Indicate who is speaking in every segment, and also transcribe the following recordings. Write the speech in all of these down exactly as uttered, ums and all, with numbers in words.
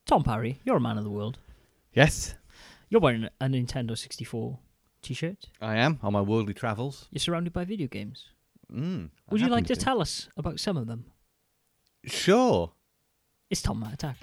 Speaker 1: Tom Parry, you're a man of the world.
Speaker 2: Yes,
Speaker 1: You're wearing a Nintendo sixty-four t-shirt.
Speaker 2: I am on my worldly travels.
Speaker 1: You're surrounded by video games.
Speaker 2: Mm, I
Speaker 1: Would you like
Speaker 2: happen
Speaker 1: to tell us about some of them?
Speaker 2: Sure.
Speaker 1: It's Tom Matt Attack.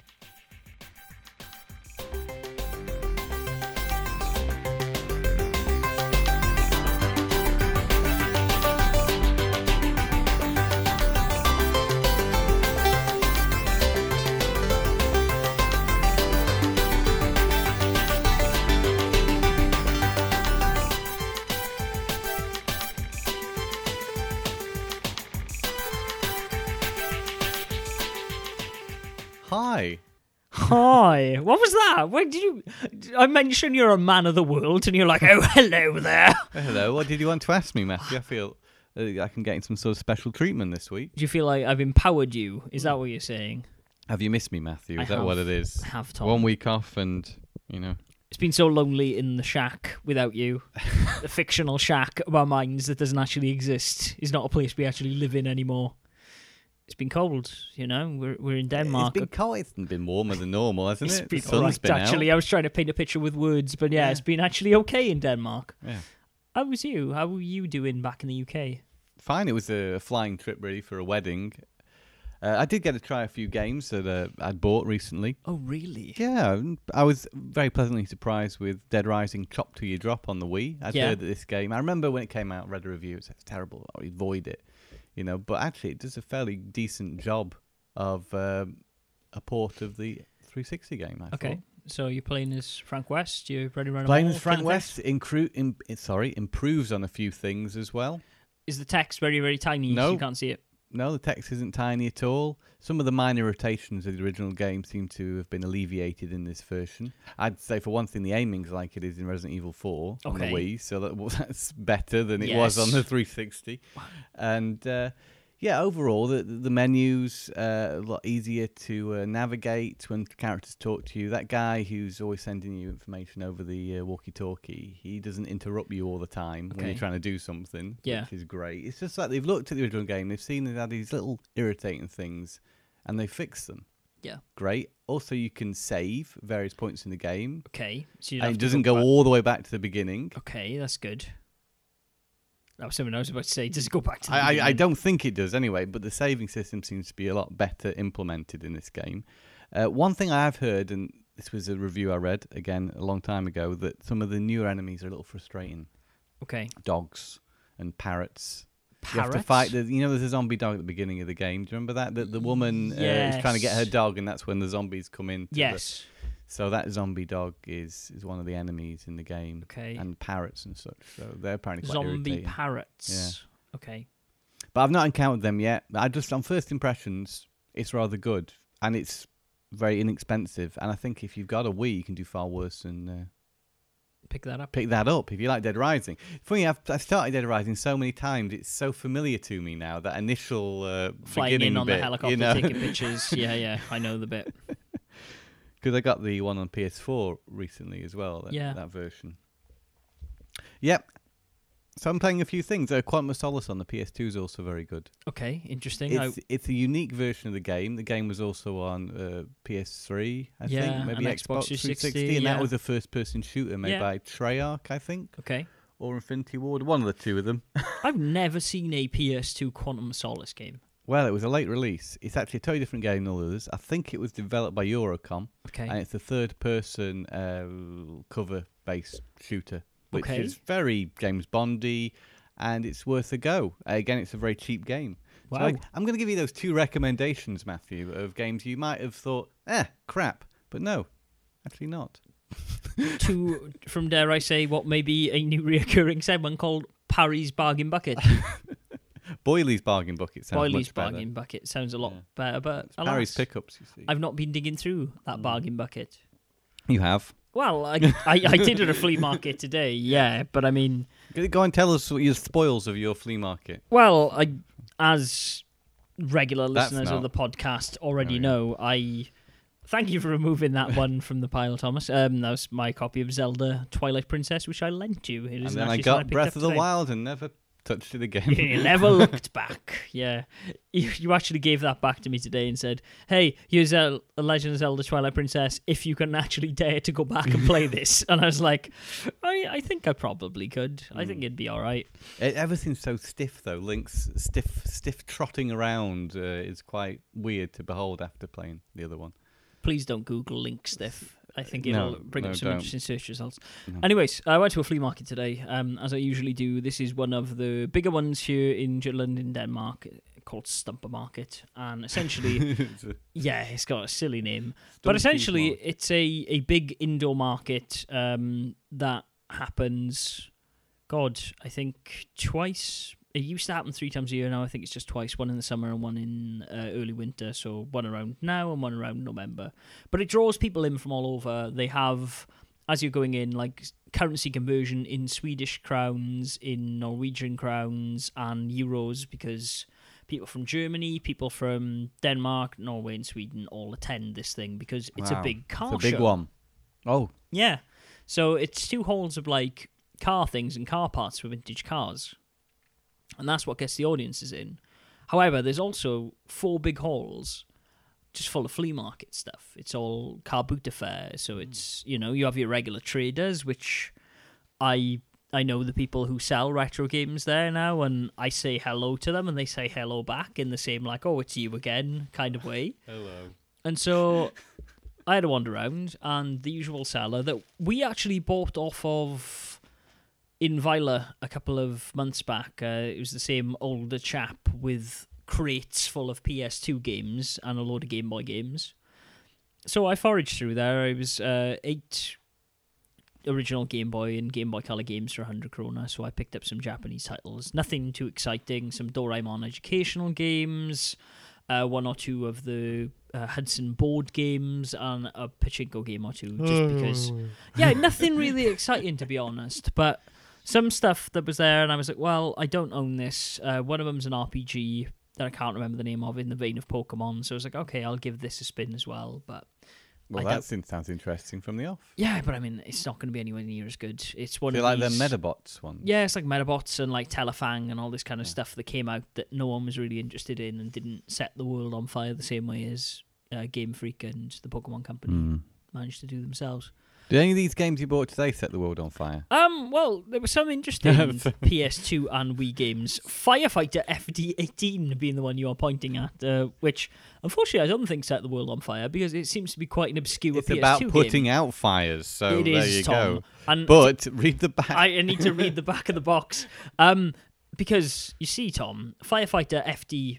Speaker 2: Hi.
Speaker 1: Hi. What was that? Where did you? I mentioned you're a man of the world, and you're like, oh, hello there.
Speaker 2: Oh, hello. What did you want to ask me, Matthew? I feel uh, I can get in some sort of special treatment this week.
Speaker 1: Do you feel like I've empowered you? Is that what you're saying?
Speaker 2: Have you missed me, Matthew? Is
Speaker 1: I
Speaker 2: that
Speaker 1: have.
Speaker 2: what it is?
Speaker 1: I have, Tom.
Speaker 2: One week off and, you know.
Speaker 1: It's been so lonely in the shack without you. The fictional shack of our minds that doesn't actually exist is not a place we actually live in anymore. It's been cold, you know. We're we're in Denmark.
Speaker 2: It's been cold. It's been warmer than normal, hasn't
Speaker 1: It's
Speaker 2: it?
Speaker 1: been
Speaker 2: The sun's
Speaker 1: alright,
Speaker 2: been
Speaker 1: actually.
Speaker 2: out.
Speaker 1: I was trying to paint a picture with words, but yeah,
Speaker 2: Yeah.
Speaker 1: it's been actually okay in Denmark.
Speaker 2: Yeah.
Speaker 1: How was you? How were you doing back in the U K?
Speaker 2: Fine. It was a flying trip, really, for a wedding. Uh, I did get to try a few games that uh, I'd bought recently.
Speaker 1: Oh, really?
Speaker 2: Yeah, I was very pleasantly surprised with Dead Rising Chop Till You Drop on the Wii. I'd
Speaker 1: Yeah.
Speaker 2: heard that this game, I remember when it came out, read a review, it said it's terrible, I would avoid it. You know, but actually it does a fairly decent job of um, a port of the three sixty game, I
Speaker 1: Okay.
Speaker 2: thought.
Speaker 1: So you're playing as Frank West? You're running around
Speaker 2: Playing
Speaker 1: a
Speaker 2: as
Speaker 1: mall,
Speaker 2: Frank
Speaker 1: kind of
Speaker 2: West, incru- im- sorry, improves on a few things as well.
Speaker 1: thing? Is the text very, very tiny
Speaker 2: No.
Speaker 1: so you can't see it?
Speaker 2: No, the text isn't tiny at all. Some of the minor irritations of the original game seem to have been alleviated in this version. I'd say, for one thing, the aiming's like it is in Resident Evil four on the
Speaker 1: Okay.
Speaker 2: Wii, so that, well, that's better than it was on
Speaker 1: Yes.
Speaker 2: the three sixty. And uh, yeah, overall, the the menus uh, a lot easier to uh, navigate when characters talk to you. That guy who's always sending you information over the uh, walkie-talkie, he doesn't interrupt you all the time when
Speaker 1: Okay.
Speaker 2: you're trying to do something,
Speaker 1: Yeah.
Speaker 2: which is great. It's just like they've looked at the original game, they've seen it had these little irritating things, and they fixed them.
Speaker 1: Yeah.
Speaker 2: Great. Also, you can save various points in the game,
Speaker 1: Okay. So you
Speaker 2: and it doesn't go all the way back to the beginning.
Speaker 1: Okay, that's good. That was something I was about to say. Does it go back to the
Speaker 2: I, I, I
Speaker 1: beginning?
Speaker 2: don't think it does anyway, but the saving system seems to be a lot better implemented in this game. Uh, one thing I have heard, and this was a review I read, again, a long time ago, that some of the newer enemies are a little frustrating.
Speaker 1: Okay.
Speaker 2: Dogs and parrots. You
Speaker 1: Parrots?
Speaker 2: have to fight the, you know, there's a zombie dog at the beginning of the game. Do you remember that? The, the woman uh, is trying to get her
Speaker 1: Yes.
Speaker 2: dog, and that's when the zombies come in. to the-
Speaker 1: Yes.
Speaker 2: So that zombie dog is, is one of the enemies in the game.
Speaker 1: Okay.
Speaker 2: And parrots and such. So they're apparently quite
Speaker 1: Zombie
Speaker 2: irritating.
Speaker 1: parrots. Okay.
Speaker 2: But I've not encountered them yet. I just, on first impressions, it's rather good. And it's very inexpensive. And I think if you've got a Wii, you can do far worse than uh,
Speaker 1: Pick that up.
Speaker 2: pick that up if you like Dead Rising. Funny, I've, I've started Dead Rising so many times, it's so familiar to me now, that initial uh,
Speaker 1: Flying
Speaker 2: beginning
Speaker 1: in on
Speaker 2: bit,
Speaker 1: the helicopter,
Speaker 2: you know?
Speaker 1: taking pictures. Yeah, yeah. I know the bit.
Speaker 2: Because I got the one on P S four recently as well, that,
Speaker 1: Yeah.
Speaker 2: that version. Yep. So I'm playing a few things. Uh, Quantum of Solace on the P S two is also very good.
Speaker 1: Okay, interesting. I,
Speaker 2: It's, it's a unique version of the game. The game was also on uh, P S three, I
Speaker 1: Yeah,
Speaker 2: think, maybe
Speaker 1: and
Speaker 2: Xbox
Speaker 1: Xbox
Speaker 2: three sixty,
Speaker 1: three sixty,
Speaker 2: and
Speaker 1: yeah.
Speaker 2: that was a first-person shooter made
Speaker 1: Yeah.
Speaker 2: by Treyarch, I think,
Speaker 1: okay.
Speaker 2: or Infinity Ward, one of the two of them.
Speaker 1: I've never seen a P S two Quantum of Solace game.
Speaker 2: Well, it was a late release. It's actually a totally different game than all others. I think it was developed by Eurocom,
Speaker 1: Okay.
Speaker 2: and it's a third-person uh, cover-based shooter, which
Speaker 1: Okay.
Speaker 2: is very James Bondy, and it's worth a go. Uh, again, it's a very cheap game. So
Speaker 1: Wow.
Speaker 2: I, I'm going to give you those two recommendations, Matthew, of games you might have thought, eh, crap, but no, actually not.
Speaker 1: To, from dare I say, what may be a new reoccurring segment called Parry's Bargain Bucket.
Speaker 2: Boyley's Bargain Bucket sounds
Speaker 1: Boyley's
Speaker 2: much better.
Speaker 1: Bargain Bucket sounds a lot
Speaker 2: Yeah.
Speaker 1: better, but
Speaker 2: It's Parry's
Speaker 1: alas,
Speaker 2: pickups, you see.
Speaker 1: I've not been digging through that
Speaker 2: Mm.
Speaker 1: bargain bucket.
Speaker 2: You have.
Speaker 1: Well, I, I, I did at a flea market today, yeah, but I mean,
Speaker 2: Go go and tell us what your spoils of your flea market.
Speaker 1: well, I, as regular
Speaker 2: That's
Speaker 1: listeners of
Speaker 2: not-
Speaker 1: the podcast already
Speaker 2: Oh, yeah.
Speaker 1: know, I thank you for removing that one from the pile, Thomas. Um, that was my copy of Zelda Twilight Princess, which I lent you. It
Speaker 2: And
Speaker 1: isn't
Speaker 2: then I
Speaker 1: actually something
Speaker 2: got
Speaker 1: picked
Speaker 2: Breath
Speaker 1: up
Speaker 2: of the
Speaker 1: today.
Speaker 2: Wild and never touched it again.
Speaker 1: You never looked back. Yeah. You, you actually gave that back to me today and said, hey, here's a, a Legend of Zelda Twilight Princess if you can actually dare to go back and play this. And I was like, I, I think I probably could. Mm. I think it'd be all right.
Speaker 2: It, everything's so stiff, though. Link's stiff stiff trotting around uh, is quite weird to behold after playing the other one.
Speaker 1: Please don't Google Link stiff. I think it'll
Speaker 2: no,
Speaker 1: bring
Speaker 2: no,
Speaker 1: up some
Speaker 2: don't.
Speaker 1: interesting search results.
Speaker 2: No.
Speaker 1: Anyways, I went to a flea market today, um, as I usually do. This is one of the bigger ones here in Jutland in Denmark, called Stumper Market. And essentially, yeah, it's got a silly name. But essentially, market. it's a, a big indoor market um, that happens, God, I think twice. It used to happen three times a year. Now I think it's just twice, one in the summer and one in uh, early winter. So one around now and one around November. But it draws people in from all over. They have, as you're going in, like currency conversion in Swedish crowns, in Norwegian crowns and euros, because people from Germany, people from Denmark, Norway and Sweden all attend this thing because it's
Speaker 2: wow.
Speaker 1: a big car show.
Speaker 2: It's a big show. one. Oh.
Speaker 1: Yeah. So it's two halls of like car things and car parts for vintage cars. And that's what gets the audiences in. However, there's also four big halls just full of flea market stuff. It's all car boot affair. So it's, you know, you have your regular traders, which I I know the people who sell retro games there now, and I say hello to them and they say hello back in the same like, oh, it's you again kind of way.
Speaker 2: Hello.
Speaker 1: And so I had a wander around, and the usual seller that we actually bought off of in Weiler a couple of months back. Uh, it was the same older chap with crates full of P S two games and a load of Game Boy games. So I foraged through there. It was uh, eight original Game Boy and Game Boy Color games for one hundred krona, so I picked up some Japanese titles. Nothing too exciting. Some Doraemon educational games, uh, one or two of the uh, Hudson board games, and a pachinko game or two, just because... Yeah, nothing really exciting, to be honest, but... Some stuff that was there, and I was like, well, I don't own this. Uh, one of them's an R P G that I can't remember the name of, in the vein of Pokemon. So I was like, okay, I'll give this a spin as well. But
Speaker 2: Well, that sounds interesting from the off.
Speaker 1: Yeah, but I mean, it's not going to be anywhere near as good. It's one
Speaker 2: Do
Speaker 1: of
Speaker 2: you like
Speaker 1: these...
Speaker 2: the Metabots one?
Speaker 1: Yeah, it's like Metabots and like Telefang and all this kind of
Speaker 2: yeah.
Speaker 1: stuff that came out that no one was really interested in and didn't set the world on fire the same way as uh, Game Freak and the Pokemon Company mm. managed to do themselves.
Speaker 2: Did any of these games you bought today set the world on fire?
Speaker 1: Um, well, there were some interesting P S two and Wii games. Firefighter F D eighteen being the one you are pointing at, uh, which, unfortunately, I don't think set the world on fire because it seems to be quite an obscure
Speaker 2: it's
Speaker 1: P S two
Speaker 2: game. It's about putting
Speaker 1: game.
Speaker 2: out fires, so
Speaker 1: it
Speaker 2: there
Speaker 1: is,
Speaker 2: you
Speaker 1: Tom.
Speaker 2: go.
Speaker 1: And
Speaker 2: but read the back.
Speaker 1: I need to read the back of the box. Um, because, you see, Tom, Firefighter F D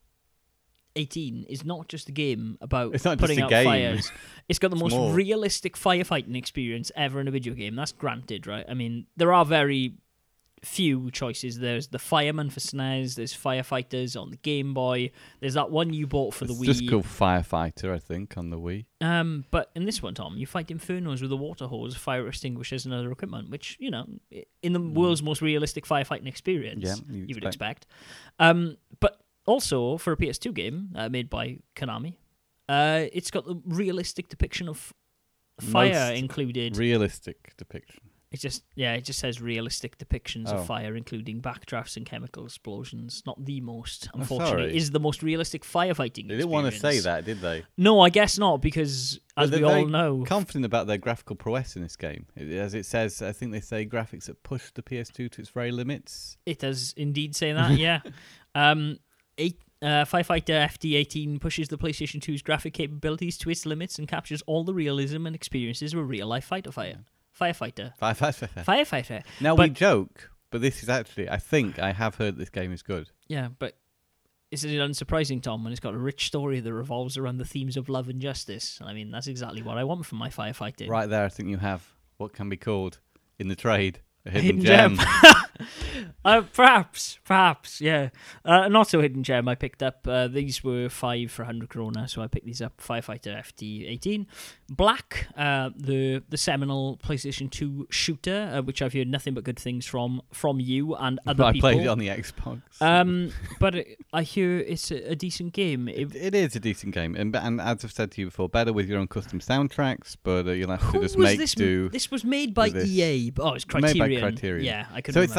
Speaker 1: eighteen is not just a game about
Speaker 2: it's not
Speaker 1: putting
Speaker 2: just a
Speaker 1: out
Speaker 2: game.
Speaker 1: fires. It's got the
Speaker 2: it's
Speaker 1: most
Speaker 2: more.
Speaker 1: realistic firefighting experience ever in a video game. That's granted, right? I mean, there are very few choices. There's the Fireman for S N E S. There's Firefighters on the Game Boy. There's that one you bought for
Speaker 2: it's
Speaker 1: the Wii.
Speaker 2: It's just called Firefighter, I think, on the Wii.
Speaker 1: Um, but in this one, Tom, you fight infernos with a water hose, fire extinguishers, and other equipment, which, you know, in the mm. world's most realistic firefighting experience,
Speaker 2: yeah, you,
Speaker 1: you would
Speaker 2: expect.
Speaker 1: expect. Um, but also, for a P S two game uh, made by Konami, uh, it's got the realistic depiction of fire
Speaker 2: Most
Speaker 1: included.
Speaker 2: Realistic depiction.
Speaker 1: It just, yeah, it just says realistic depictions
Speaker 2: oh.
Speaker 1: of fire, including backdrafts and chemical explosions. Not the most,
Speaker 2: I'm
Speaker 1: unfortunately,
Speaker 2: sorry.
Speaker 1: is the most realistic firefighting.
Speaker 2: They didn't want to say that, did they?
Speaker 1: No, I guess not, because as we all know,
Speaker 2: confident about their graphical prowess in this game. It, as it says, I think they say graphics that push the P S two to its very limits.
Speaker 1: It does indeed say that, yeah. Um, eight, uh, Firefighter F D eighteen pushes the PlayStation two's graphic capabilities to its limits and captures all the realism and experiences of a real-life fighter fire. Firefighter.
Speaker 2: Firefighter.
Speaker 1: Firefighter.
Speaker 2: Now,
Speaker 1: but,
Speaker 2: we joke, but this is actually, I think I have heard this game is good.
Speaker 1: Yeah, but isn't it unsurprising, Tom, when it's got a rich story that revolves around the themes of love and justice? I mean, that's exactly what I want from my firefighting.
Speaker 2: Right there, I think you have what can be called, in the trade, a hidden,
Speaker 1: hidden
Speaker 2: gem.
Speaker 1: gem. uh, perhaps, perhaps, yeah. Uh, not so hidden gem. I picked up, uh, these were five for one hundred krona, so I picked these up. Firefighter F D eighteen. Black, uh, the the seminal PlayStation two shooter, uh, which I've heard nothing but good things from from you and other
Speaker 2: I
Speaker 1: people.
Speaker 2: played it on the Xbox.
Speaker 1: Um, but it, I hear it's a, a decent game. It,
Speaker 2: it, it is a decent game, and and as I've said to you before, better with your own custom soundtracks. But uh, you'll have to
Speaker 1: Who
Speaker 2: just
Speaker 1: was
Speaker 2: make
Speaker 1: this,
Speaker 2: do.
Speaker 1: This was made by
Speaker 2: this.
Speaker 1: E A. Oh, it's Criterion.
Speaker 2: Made by Criterion.
Speaker 1: Yeah, I couldn't
Speaker 2: So it's
Speaker 1: remember.
Speaker 2: like over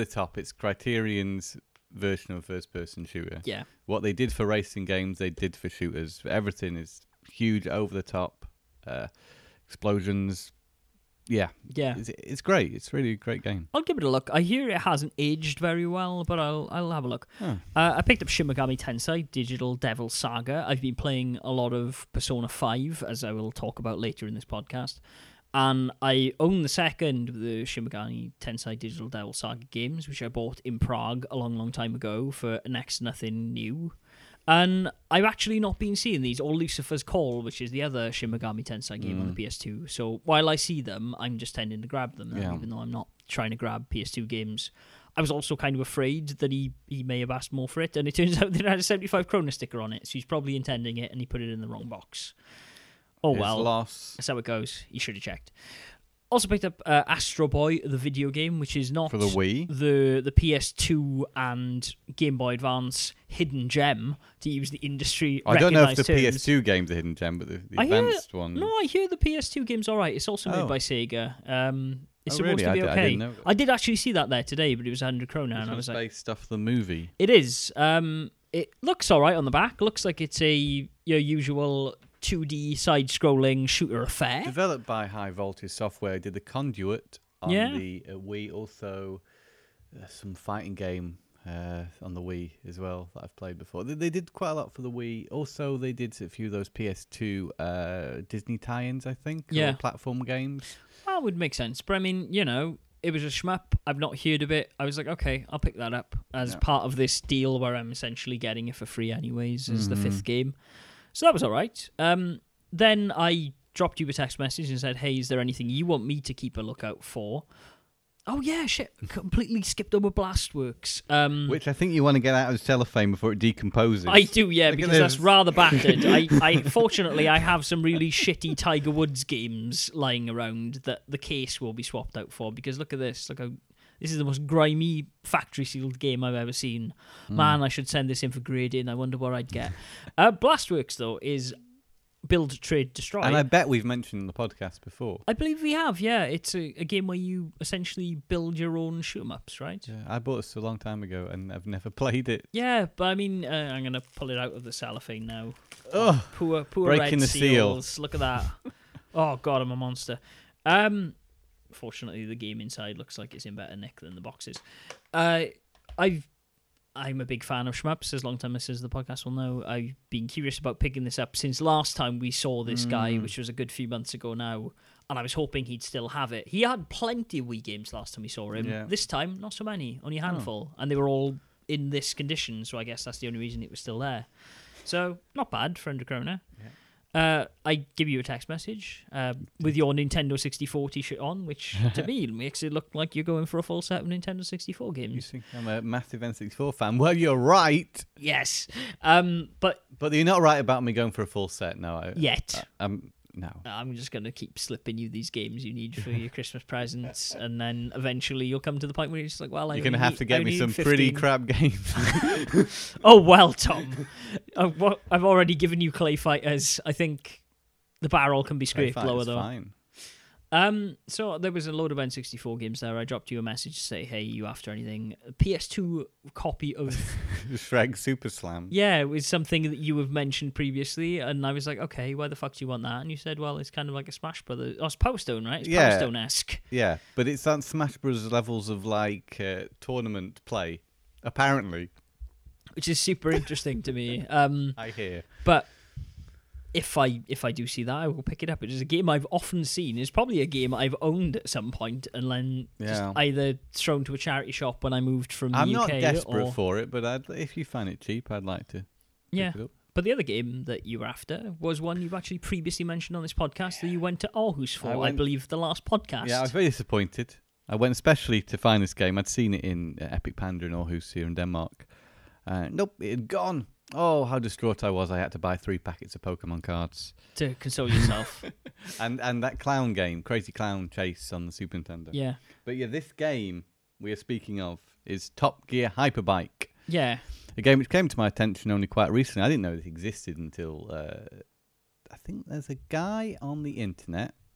Speaker 2: the top. It's Criterion's version of a first-person shooter.
Speaker 1: Yeah.
Speaker 2: What they did for racing games, they did for shooters. Everything is huge, over the top, uh, explosions. Yeah,
Speaker 1: Yeah.
Speaker 2: It's, it's great. It's really a great game.
Speaker 1: I'll give it a look. I hear it hasn't aged very well, but I'll I'll have a look.
Speaker 2: Huh.
Speaker 1: Uh, I picked up Shin Megami Tensei Digital Devil Saga. I've been playing a lot of Persona five, as I will talk about later in this podcast. And I own the second of the Shin Megami Tensei Digital Devil Saga games, which I bought in Prague a long, long time ago for next to nothing new. And I've actually not been seeing these, or Lucifer's Call, which is the other Shin Megami Tensei game mm. on the P S two. So while I see them, I'm just tending to grab them, now,
Speaker 2: yeah.
Speaker 1: even though I'm not trying to grab P S two games. I was also kind of afraid that he, he may have asked more for it, and it turns out that it had a seventy-five krona sticker on it, so he's probably intending it, and he put it in the wrong box. Oh,
Speaker 2: His
Speaker 1: well.
Speaker 2: Loss.
Speaker 1: That's how it goes. You should have checked. Also picked up uh, Astro Boy, the video game, which is not
Speaker 2: for the Wii,
Speaker 1: the the P S two and Game Boy Advance hidden gem, to use the industry.
Speaker 2: I don't know if the
Speaker 1: terms.
Speaker 2: P S two game's a hidden gem, but the, the
Speaker 1: I
Speaker 2: advanced
Speaker 1: hear,
Speaker 2: one.
Speaker 1: No, I hear the P S two game's all right. It's also made
Speaker 2: oh.
Speaker 1: by Sega. Um, it's
Speaker 2: oh,
Speaker 1: supposed
Speaker 2: really?
Speaker 1: to be
Speaker 2: I
Speaker 1: okay.
Speaker 2: d- I, didn't know.
Speaker 1: I did actually see that there today, but it was one hundred krona, and I was like,
Speaker 2: based off the movie.
Speaker 1: It is. Um, it looks all right on the back. Looks like it's a your usual two D side-scrolling shooter affair.
Speaker 2: Developed by High Voltage Software, did the Conduit on
Speaker 1: yeah.
Speaker 2: the uh, Wii. Also, uh, some fighting game uh, on the Wii as well that I've played before. They, they did quite a lot for the Wii. Also, they did a few of those P S two uh, Disney tie-ins, I think.
Speaker 1: Yeah.
Speaker 2: Or platform games.
Speaker 1: That would make sense. But I mean, you know, it was a shmup. I've not heard of it. I was like, okay, I'll pick that up as
Speaker 2: yeah.
Speaker 1: part of this deal where I'm essentially getting it for free anyways as
Speaker 2: mm-hmm.
Speaker 1: the fifth game. So that was all right. Um, then I dropped you a text message and said, hey, is there anything you want me to keep a lookout for? Oh, yeah, shit. Completely skipped over Blastworks. Um,
Speaker 2: Which I think you want to get out of cellophane before it decomposes.
Speaker 1: I do, yeah,
Speaker 2: Look
Speaker 1: because that's rather battered. I, I Fortunately, I have some really shitty Tiger Woods games lying around that the case will be swapped out for, because look at this. Look how... This is the most grimy factory-sealed game I've ever seen. Mm. Man, I should send this in for grading. I wonder what I'd get. uh, Blastworks, though, is Build, Trade, Destroy.
Speaker 2: And I bet we've mentioned in the podcast before.
Speaker 1: I believe we have, yeah. It's a, a game where you essentially build your own shoot-em-ups, right?
Speaker 2: Yeah, I bought this a long time ago, and I've never played it.
Speaker 1: Yeah, but I mean, uh, I'm going to pull it out of the cellophane now.
Speaker 2: Oh,
Speaker 1: poor, poor
Speaker 2: breaking
Speaker 1: red
Speaker 2: the
Speaker 1: seals.
Speaker 2: seal.
Speaker 1: Look at that. Oh, God, I'm a monster. Um... Fortunately, the game inside looks like it's in better nick than the boxes. Uh, I've, I'm a big fan of shmups, as long time listeners of the podcast will know. I've been curious about picking this up since last time we saw this mm. guy, which was a good few months ago now, and I was hoping he'd still have it. He had plenty of Wii games last time we saw him.
Speaker 2: Yeah.
Speaker 1: This time, not so many, only a handful, oh. and they were all in this condition, so I guess that's the only reason it was still there. So, not bad for one hundred krona. Yeah. Uh, I give you a text message uh, with your Nintendo sixty-four t-shirt on, which to me makes it look like you're going for a full set of Nintendo sixty-four games.
Speaker 2: You think I'm a massive N sixty-four fan? Well, you're right.
Speaker 1: Yes, um, but
Speaker 2: but you're not right about me going for a full set. No, I,
Speaker 1: yet.
Speaker 2: I, I'm no.
Speaker 1: I'm just going to keep slipping you these games you need for your Christmas presents, and then eventually you'll come to the point where you're just like, well, I
Speaker 2: you're going to have
Speaker 1: need,
Speaker 2: to get
Speaker 1: I
Speaker 2: me some
Speaker 1: fifteen.
Speaker 2: pretty crap games.
Speaker 1: Oh well, Tom, uh, I've already given you Clay Fighters. I think the barrel can be scraped lower though.
Speaker 2: Fine.
Speaker 1: Um, so there was a load of N sixty-four games there. I dropped you a message to say, hey, you after anything? A P S two copy of
Speaker 2: Shrek Super Slam.
Speaker 1: Yeah, it was something that you have mentioned previously, and I was like, okay, why the fuck do you want that? And you said, well, it's kind of like a Smash Brothers. Oh, it's Power Stone, right? It's
Speaker 2: yeah.
Speaker 1: Power Stone-esque.
Speaker 2: Yeah, but it's on Smash Bros. Levels of like uh, tournament play, apparently.
Speaker 1: Which is super interesting to me. Um,
Speaker 2: I hear.
Speaker 1: But if I if I do see that, I will pick it up. It is a game I've often seen. It's probably a game I've owned at some point and then
Speaker 2: yeah.
Speaker 1: just either thrown to a charity shop when I moved from the
Speaker 2: I'm
Speaker 1: U K.
Speaker 2: I'm not desperate
Speaker 1: or...
Speaker 2: for it, but I'd, if you find it cheap, I'd like to
Speaker 1: yeah.
Speaker 2: pick it up.
Speaker 1: But the other game that you were after was one you've actually previously mentioned on this podcast that you went to Aarhus for, I, went, I believe, the last podcast.
Speaker 2: Yeah, I was very disappointed. I went especially to find this game. I'd seen it in uh, Epic Panda in Aarhus here in Denmark. Uh, nope, it had gone. Oh, how distraught I was. I had to buy three packets of Pokemon cards.
Speaker 1: To console yourself.
Speaker 2: and and that clown game, Crazy Clown Chase on the Super Nintendo.
Speaker 1: Yeah.
Speaker 2: But yeah, this game we are speaking of is Top Gear Hyperbike.
Speaker 1: Yeah.
Speaker 2: A game which came to my attention only quite recently. I didn't know it existed until... Uh, I think there's a guy on the internet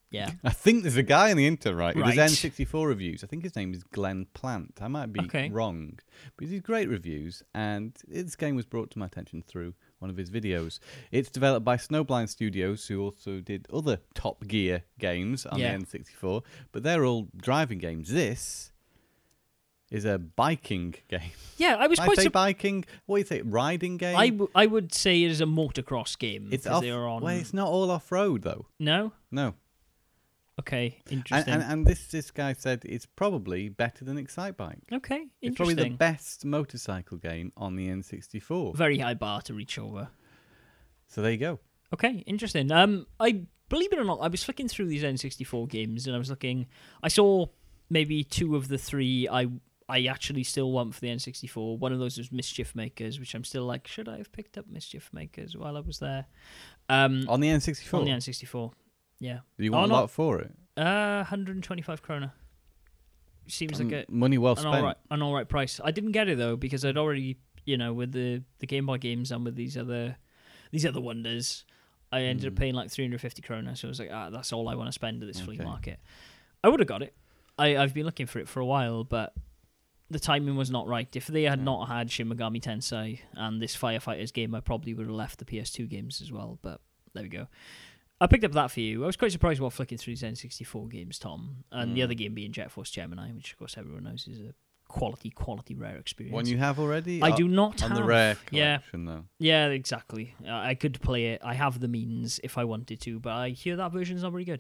Speaker 1: Yeah.
Speaker 2: I think there's a guy on the internet, right? Who
Speaker 1: Right.
Speaker 2: does N sixty-four reviews. I think his name is Glenn Plant. I might be
Speaker 1: Okay.
Speaker 2: wrong. But he does great reviews, and this game was brought to my attention through one of his videos. It's developed by Snowblind Studios, who also did other Top Gear games on
Speaker 1: Yeah.
Speaker 2: the N sixty-four, but they're all driving games. This is a biking game.
Speaker 1: Yeah, I was
Speaker 2: I
Speaker 1: quite
Speaker 2: say
Speaker 1: surprised.
Speaker 2: biking. What do you say? Riding game?
Speaker 1: I, w- I would say it is a motocross game.
Speaker 2: it's
Speaker 1: 'cause
Speaker 2: off.
Speaker 1: they are on.
Speaker 2: Well, it's not all off-road though.
Speaker 1: No?
Speaker 2: No.
Speaker 1: Okay,
Speaker 2: And,
Speaker 1: interesting.
Speaker 2: and, and this this guy said it's probably better than Excitebike.
Speaker 1: okay,
Speaker 2: It's probably the
Speaker 1: interesting.
Speaker 2: best motorcycle game on the N sixty-four.
Speaker 1: Very high bar to reach over.
Speaker 2: So there you go.
Speaker 1: Okay, interesting. Um, I believe it or not, I was flicking through these N sixty-four games and I was looking. I saw maybe two of the three I I actually still want for the N sixty-four. One of those was Mischief Makers, which I'm still like, should I have picked up Mischief Makers while I was there? Um,
Speaker 2: On the N sixty-four?
Speaker 1: on the N sixty-four, yeah.
Speaker 2: Do you
Speaker 1: Oh,
Speaker 2: want a
Speaker 1: not-
Speaker 2: lot for it?
Speaker 1: Uh, one hundred twenty-five krona. Seems like
Speaker 2: Um,
Speaker 1: a
Speaker 2: Money well
Speaker 1: an
Speaker 2: spent.
Speaker 1: all right an all right price. I didn't get it though because I'd already, you know, with the the Game Boy games and with these other these other wonders, I ended up
Speaker 2: Mm.
Speaker 1: paying like three hundred fifty krona. So I was like, ah, that's all I want to spend at this flea
Speaker 2: Okay.
Speaker 1: market. I would have got it. I I've been looking for it for a while, but the timing was not right. If they had
Speaker 2: Yeah.
Speaker 1: not had Shin Megami Tensei and this Firefighters game, I probably would have left the P S two games as well. But there we go. I picked up that for you. I was quite surprised while flicking through these N sixty-four games, Tom. And the
Speaker 2: Mm.
Speaker 1: other game being Jet Force Gemini, which of course everyone knows is a quality, quality rare experience.
Speaker 2: One you have already?
Speaker 1: I
Speaker 2: O-
Speaker 1: do not
Speaker 2: On
Speaker 1: have.
Speaker 2: the rare
Speaker 1: Yeah,
Speaker 2: collection, though.
Speaker 1: yeah, exactly. Uh, I could play it. I have the means if I wanted to, but I hear that version's not very good.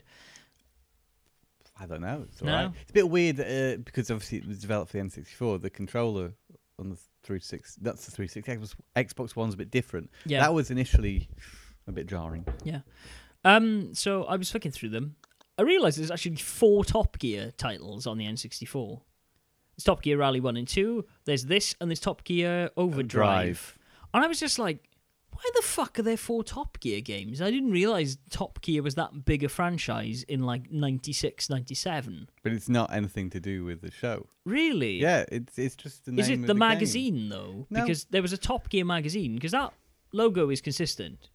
Speaker 2: I don't know. It's all
Speaker 1: No?
Speaker 2: right. It's a bit weird uh, because obviously it was developed for the N sixty-four. The controller on the three sixty, that's the three sixty. Xbox, Xbox One's a bit different.
Speaker 1: Yeah.
Speaker 2: That was initially a bit jarring.
Speaker 1: Yeah. Um. So I was looking through them. I realised there's actually four Top Gear titles on the N sixty-four. There's Top Gear Rally one and two. There's this, and there's Top Gear Overdrive.
Speaker 2: Drive.
Speaker 1: And I was just like, why the fuck are there four Top Gear games? I didn't realise Top Gear was that big a franchise in like ninety-six, ninety-seven.
Speaker 2: But it's not anything to do with the show.
Speaker 1: Really?
Speaker 2: Yeah, it's it's just the name
Speaker 1: Is it
Speaker 2: of
Speaker 1: the,
Speaker 2: the game.
Speaker 1: magazine, though?
Speaker 2: No.
Speaker 1: Because there was a Top Gear magazine, because that logo is consistent.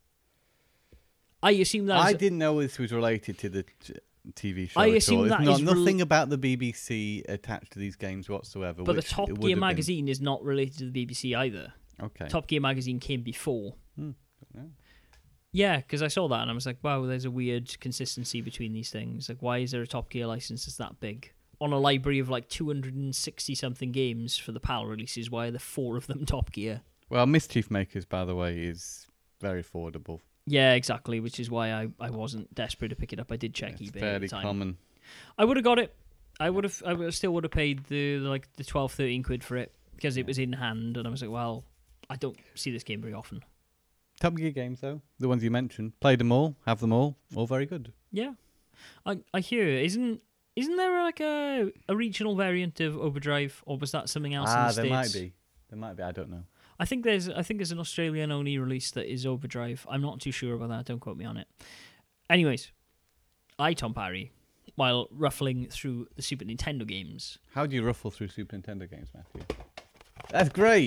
Speaker 1: I assume that
Speaker 2: I
Speaker 1: is-
Speaker 2: didn't know this was related to the t- T V show
Speaker 1: I
Speaker 2: at
Speaker 1: assume
Speaker 2: all.
Speaker 1: that
Speaker 2: It's not,
Speaker 1: is rel-
Speaker 2: nothing about the B B C attached to these games whatsoever.
Speaker 1: But the
Speaker 2: which
Speaker 1: Top
Speaker 2: it would
Speaker 1: Gear
Speaker 2: have been.
Speaker 1: magazine is not related to the B B C either.
Speaker 2: Okay.
Speaker 1: Top Gear magazine came before.
Speaker 2: Hmm, don't know.
Speaker 1: Yeah, because I saw that and I was like, wow, there's a weird consistency between these things. Like, why is there a Top Gear license that's that big? On a library of like two hundred sixty something games for the PAL releases, why are there four of them Top Gear?
Speaker 2: Well, Mischief Makers, by the way, is very affordable.
Speaker 1: Yeah, exactly, which is why I, I wasn't desperate to pick it up. I did check
Speaker 2: It's
Speaker 1: eBay at
Speaker 2: fairly
Speaker 1: the time.
Speaker 2: common.
Speaker 1: I would have got it. I would have. I would- still would have paid the like the twelve, thirteen quid for it because it was in hand, and I was like, well, I don't see this game very often.
Speaker 2: Top Gear games, though, the ones you mentioned, played them all, have them all, all very good.
Speaker 1: Yeah, I I hear. Isn't isn't there like a a regional variant of Overdrive, or was that something else? in
Speaker 2: Ah,
Speaker 1: the
Speaker 2: there
Speaker 1: States?
Speaker 2: might be. There might be. I don't know.
Speaker 1: I think there's I think there's an Australian only release that is Overdrive. I'm not too sure about that. Don't quote me on it. Anyways, I Tom Parry, while ruffling through the Super Nintendo games.
Speaker 2: How do you ruffle through Super Nintendo games, Matthew? That's great.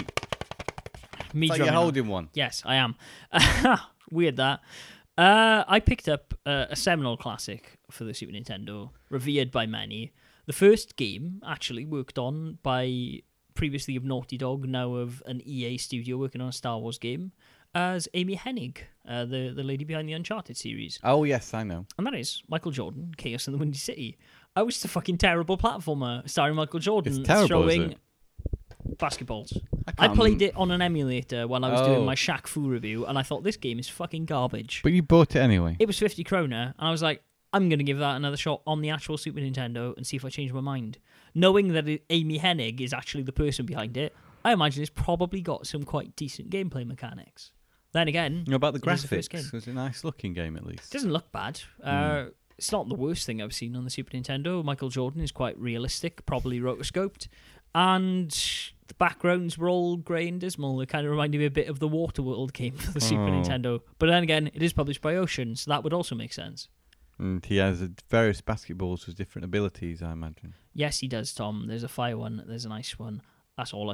Speaker 1: Me
Speaker 2: It's like
Speaker 1: drumming
Speaker 2: you're
Speaker 1: on.
Speaker 2: holding one.
Speaker 1: Yes, I am. Weird that. Uh, I picked up uh, a seminal classic for the Super Nintendo, revered by many. The first game actually worked on by previously of Naughty Dog, now of an E A studio working on a Star Wars game, as Amy Hennig, uh, the, the lady behind the Uncharted series.
Speaker 2: Oh, yes, I know.
Speaker 1: And that is Michael Jordan, Chaos in the Windy City. I was just a fucking terrible platformer starring Michael Jordan
Speaker 2: It's terrible,
Speaker 1: throwing
Speaker 2: is it?
Speaker 1: basketballs.
Speaker 2: I,
Speaker 1: I
Speaker 2: can't-
Speaker 1: played it on an emulator when I was
Speaker 2: Oh.
Speaker 1: doing my Shaq Fu review, and I thought this game is fucking garbage.
Speaker 2: But you bought it anyway.
Speaker 1: It was fifty kroner, and I was like, I'm going to give that another shot on the actual Super Nintendo and see if I change my mind. Knowing that it, Amy Hennig is actually the person behind it, I imagine it's probably got some quite decent gameplay mechanics. Then again,
Speaker 2: You know about the
Speaker 1: it is the first game.
Speaker 2: graphics? It was a nice looking game, at
Speaker 1: it
Speaker 2: least.
Speaker 1: doesn't look bad. Uh, it's not the worst thing I've seen on the Super Nintendo. Michael Jordan is quite realistic, probably rotoscoped, and the backgrounds were all grey and dismal. It kind of reminded me a bit of the Waterworld game for the Super
Speaker 2: Oh.
Speaker 1: Nintendo. But then again, it is published by Ocean, so that would also make sense.
Speaker 2: And he has uh, various basketballs with different abilities, I imagine.
Speaker 1: Yes, he does, Tom. There's a fire one, there's an ice one. That's all I saw.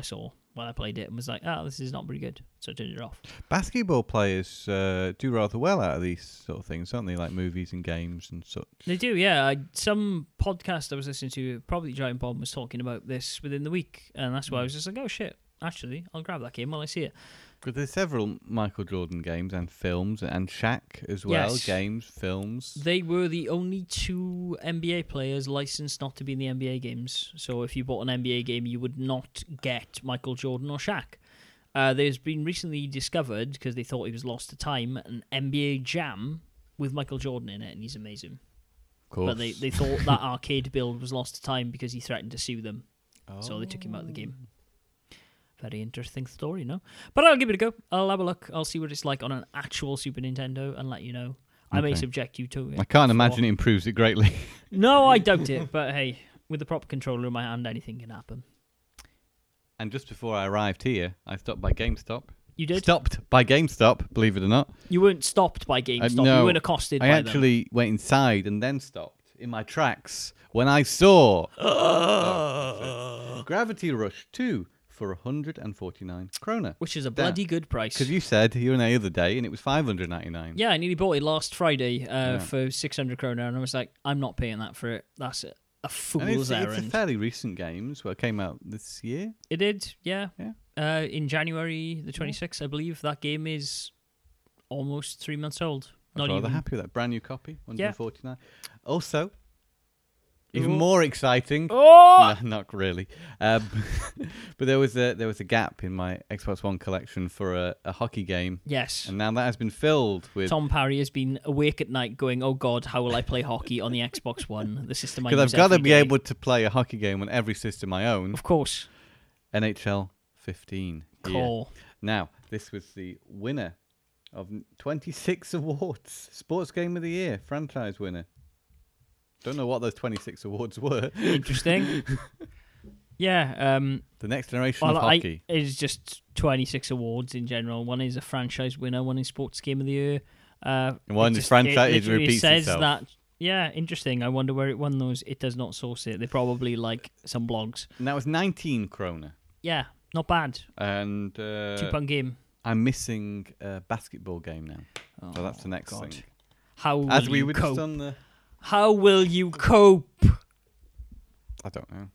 Speaker 1: when I played it and was like, oh, this is not very good. So I turned it off.
Speaker 2: Basketball players uh, do rather well out of these sort of things, don't they? Like movies and games and such.
Speaker 1: They do, yeah. I, some podcast I was listening to, probably Giant Bomb, was talking about this within the week. And that's why I was just like, oh, shit. Actually, I'll grab that game while I see it.
Speaker 2: But there's several Michael Jordan games and films, and Shaq as well.
Speaker 1: Yes.
Speaker 2: Games, films.
Speaker 1: They were the only two N B A players licensed not to be in the N B A games. So if you bought an N B A game, you would not get Michael Jordan or Shaq. Uh, there's been recently discovered, because they thought he was lost to time, an N B A Jam with Michael Jordan in it, and he's amazing.
Speaker 2: Of course.
Speaker 1: But they, they thought that arcade build was lost to time because he threatened to sue them.
Speaker 2: Oh.
Speaker 1: So they took him out of the game. Very interesting story, no? But I'll give it a go. I'll have a look. I'll see what it's like on an actual Super Nintendo and let you know. I may
Speaker 2: Okay.
Speaker 1: subject you to it.
Speaker 2: I can't
Speaker 1: for-
Speaker 2: imagine it improves it greatly.
Speaker 1: No, I doubt it. But hey, with the proper controller in my hand, anything can happen.
Speaker 2: And just before I arrived here, I stopped by GameStop.
Speaker 1: You did?
Speaker 2: Stopped by GameStop, believe it or not.
Speaker 1: You weren't stopped by GameStop.
Speaker 2: Uh, no,
Speaker 1: you weren't accosted
Speaker 2: I
Speaker 1: by
Speaker 2: actually went inside and then stopped in my tracks when I saw oh, Gravity Rush two for one hundred forty-nine kroner.
Speaker 1: Which is a bloody good price.
Speaker 2: Because you said you and I the other day, and it was five hundred ninety-nine.
Speaker 1: Yeah, I nearly bought it last Friday uh,
Speaker 2: Yeah.
Speaker 1: for six hundred kroner, and I was like, I'm not paying that for it. That's a, a
Speaker 2: And it's,
Speaker 1: fool's
Speaker 2: it's a
Speaker 1: errand.
Speaker 2: fairly recent game, so it came out this year.
Speaker 1: It did, yeah.
Speaker 2: Yeah.
Speaker 1: Uh, in January the twenty-sixth, I believe. That game is almost three months old.
Speaker 2: I was
Speaker 1: Not
Speaker 2: rather
Speaker 1: even.
Speaker 2: happy with that brand new copy, one
Speaker 1: Yeah.
Speaker 2: hundred forty-nine. Also, even
Speaker 1: Ooh.
Speaker 2: more exciting.
Speaker 1: Oh!
Speaker 2: No, not really. Um, but there was a there was a gap in my Xbox One collection for a, a hockey game,
Speaker 1: Yes.
Speaker 2: and now that has been filled with.
Speaker 1: Tom Parry has been awake at night going, oh God, how will I play hockey on the Xbox One, the system I use
Speaker 2: Because I've got to
Speaker 1: every
Speaker 2: be
Speaker 1: day."
Speaker 2: able to play a hockey game on every system I own.
Speaker 1: Of course.
Speaker 2: N H L fifteen. here.
Speaker 1: Cool.
Speaker 2: Now, this was the winner of twenty-six awards. Sports Game of the Year, franchise winner. Don't know what those twenty-six awards were.
Speaker 1: Interesting. Yeah. Um,
Speaker 2: The next generation
Speaker 1: well,
Speaker 2: of
Speaker 1: I,
Speaker 2: hockey.
Speaker 1: it's just twenty-six awards in general. One is a franchise winner, one is Sports Game of the Year. Uh,
Speaker 2: And one
Speaker 1: it
Speaker 2: is
Speaker 1: just-
Speaker 2: franchise-
Speaker 1: it
Speaker 2: it
Speaker 1: literally
Speaker 2: repeats
Speaker 1: says
Speaker 2: itself.
Speaker 1: that. Yeah, interesting. I wonder where it won those. It does not source it. They're probably like some blogs.
Speaker 2: And that was nineteen kroner.
Speaker 1: Yeah, not bad.
Speaker 2: And uh,
Speaker 1: Two pound game.
Speaker 2: I'm missing a basketball game now.
Speaker 1: Oh,
Speaker 2: So that's the next
Speaker 1: God.
Speaker 2: thing.
Speaker 1: How will
Speaker 2: As we
Speaker 1: you
Speaker 2: were just
Speaker 1: cope?
Speaker 2: on the...
Speaker 1: How will you cope?
Speaker 2: I don't know.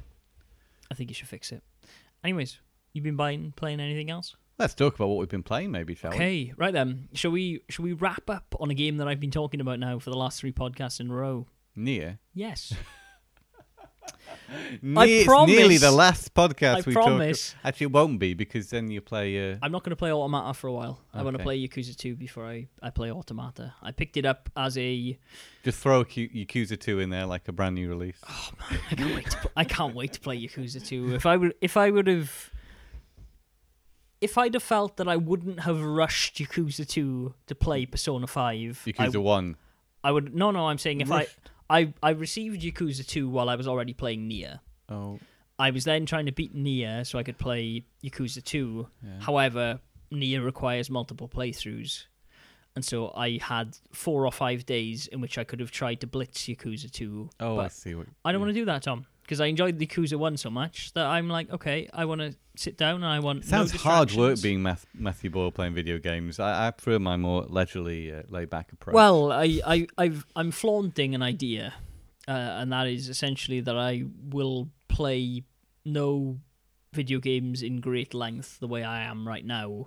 Speaker 1: I think you should fix it. Anyways, you been buying, playing anything else?
Speaker 2: Let's talk about what we've been playing, maybe, shall we?
Speaker 1: Okay, right then. Shall we? Shall we wrap up on a game that I've been talking about now for the last three podcasts in a row?
Speaker 2: Nier.
Speaker 1: Yes.
Speaker 2: Nier it's
Speaker 1: promise-
Speaker 2: nearly the last podcast
Speaker 1: I
Speaker 2: we
Speaker 1: promise.
Speaker 2: talk. Actually, it won't be because then you play. Uh,
Speaker 1: I'm not going to play Automata for a while. I want to
Speaker 2: Okay.
Speaker 1: play Yakuza two before I, I play Automata. I picked it up as a.
Speaker 2: just throw Q- Yakuza two in there like a brand new release.
Speaker 1: Oh man, I can't wait. To pl- I can't wait to play Yakuza two. If I would, if I would have, if I'd have felt that I wouldn't have rushed Yakuza two to play Persona five, I,
Speaker 2: Yakuza one.
Speaker 1: I would. No, no. I'm saying if
Speaker 2: Rush-
Speaker 1: I, I, I received Yakuza two while I was already playing Nier.
Speaker 2: Oh,
Speaker 1: I was then trying to beat Nier so I could play Yakuza two.
Speaker 2: yeah.
Speaker 1: However, Nier requires multiple playthroughs. And so I had four or five days in which I could have tried to blitz Yakuza two.
Speaker 2: Oh, I
Speaker 1: but
Speaker 2: see. What,
Speaker 1: I don't want to do that, Tom. Because I enjoyed Yakuza one so much that I'm like, okay, I want to sit down and I want
Speaker 2: Sounds
Speaker 1: no
Speaker 2: hard work
Speaker 1: distractions.
Speaker 2: being Math- Matthew Boyle playing video games. I, I prefer my more leisurely, uh, laid-back approach.
Speaker 1: Well, I, I, I've, I'm flaunting an idea. Uh, and that is essentially that I will play no video games in great length the way I am right now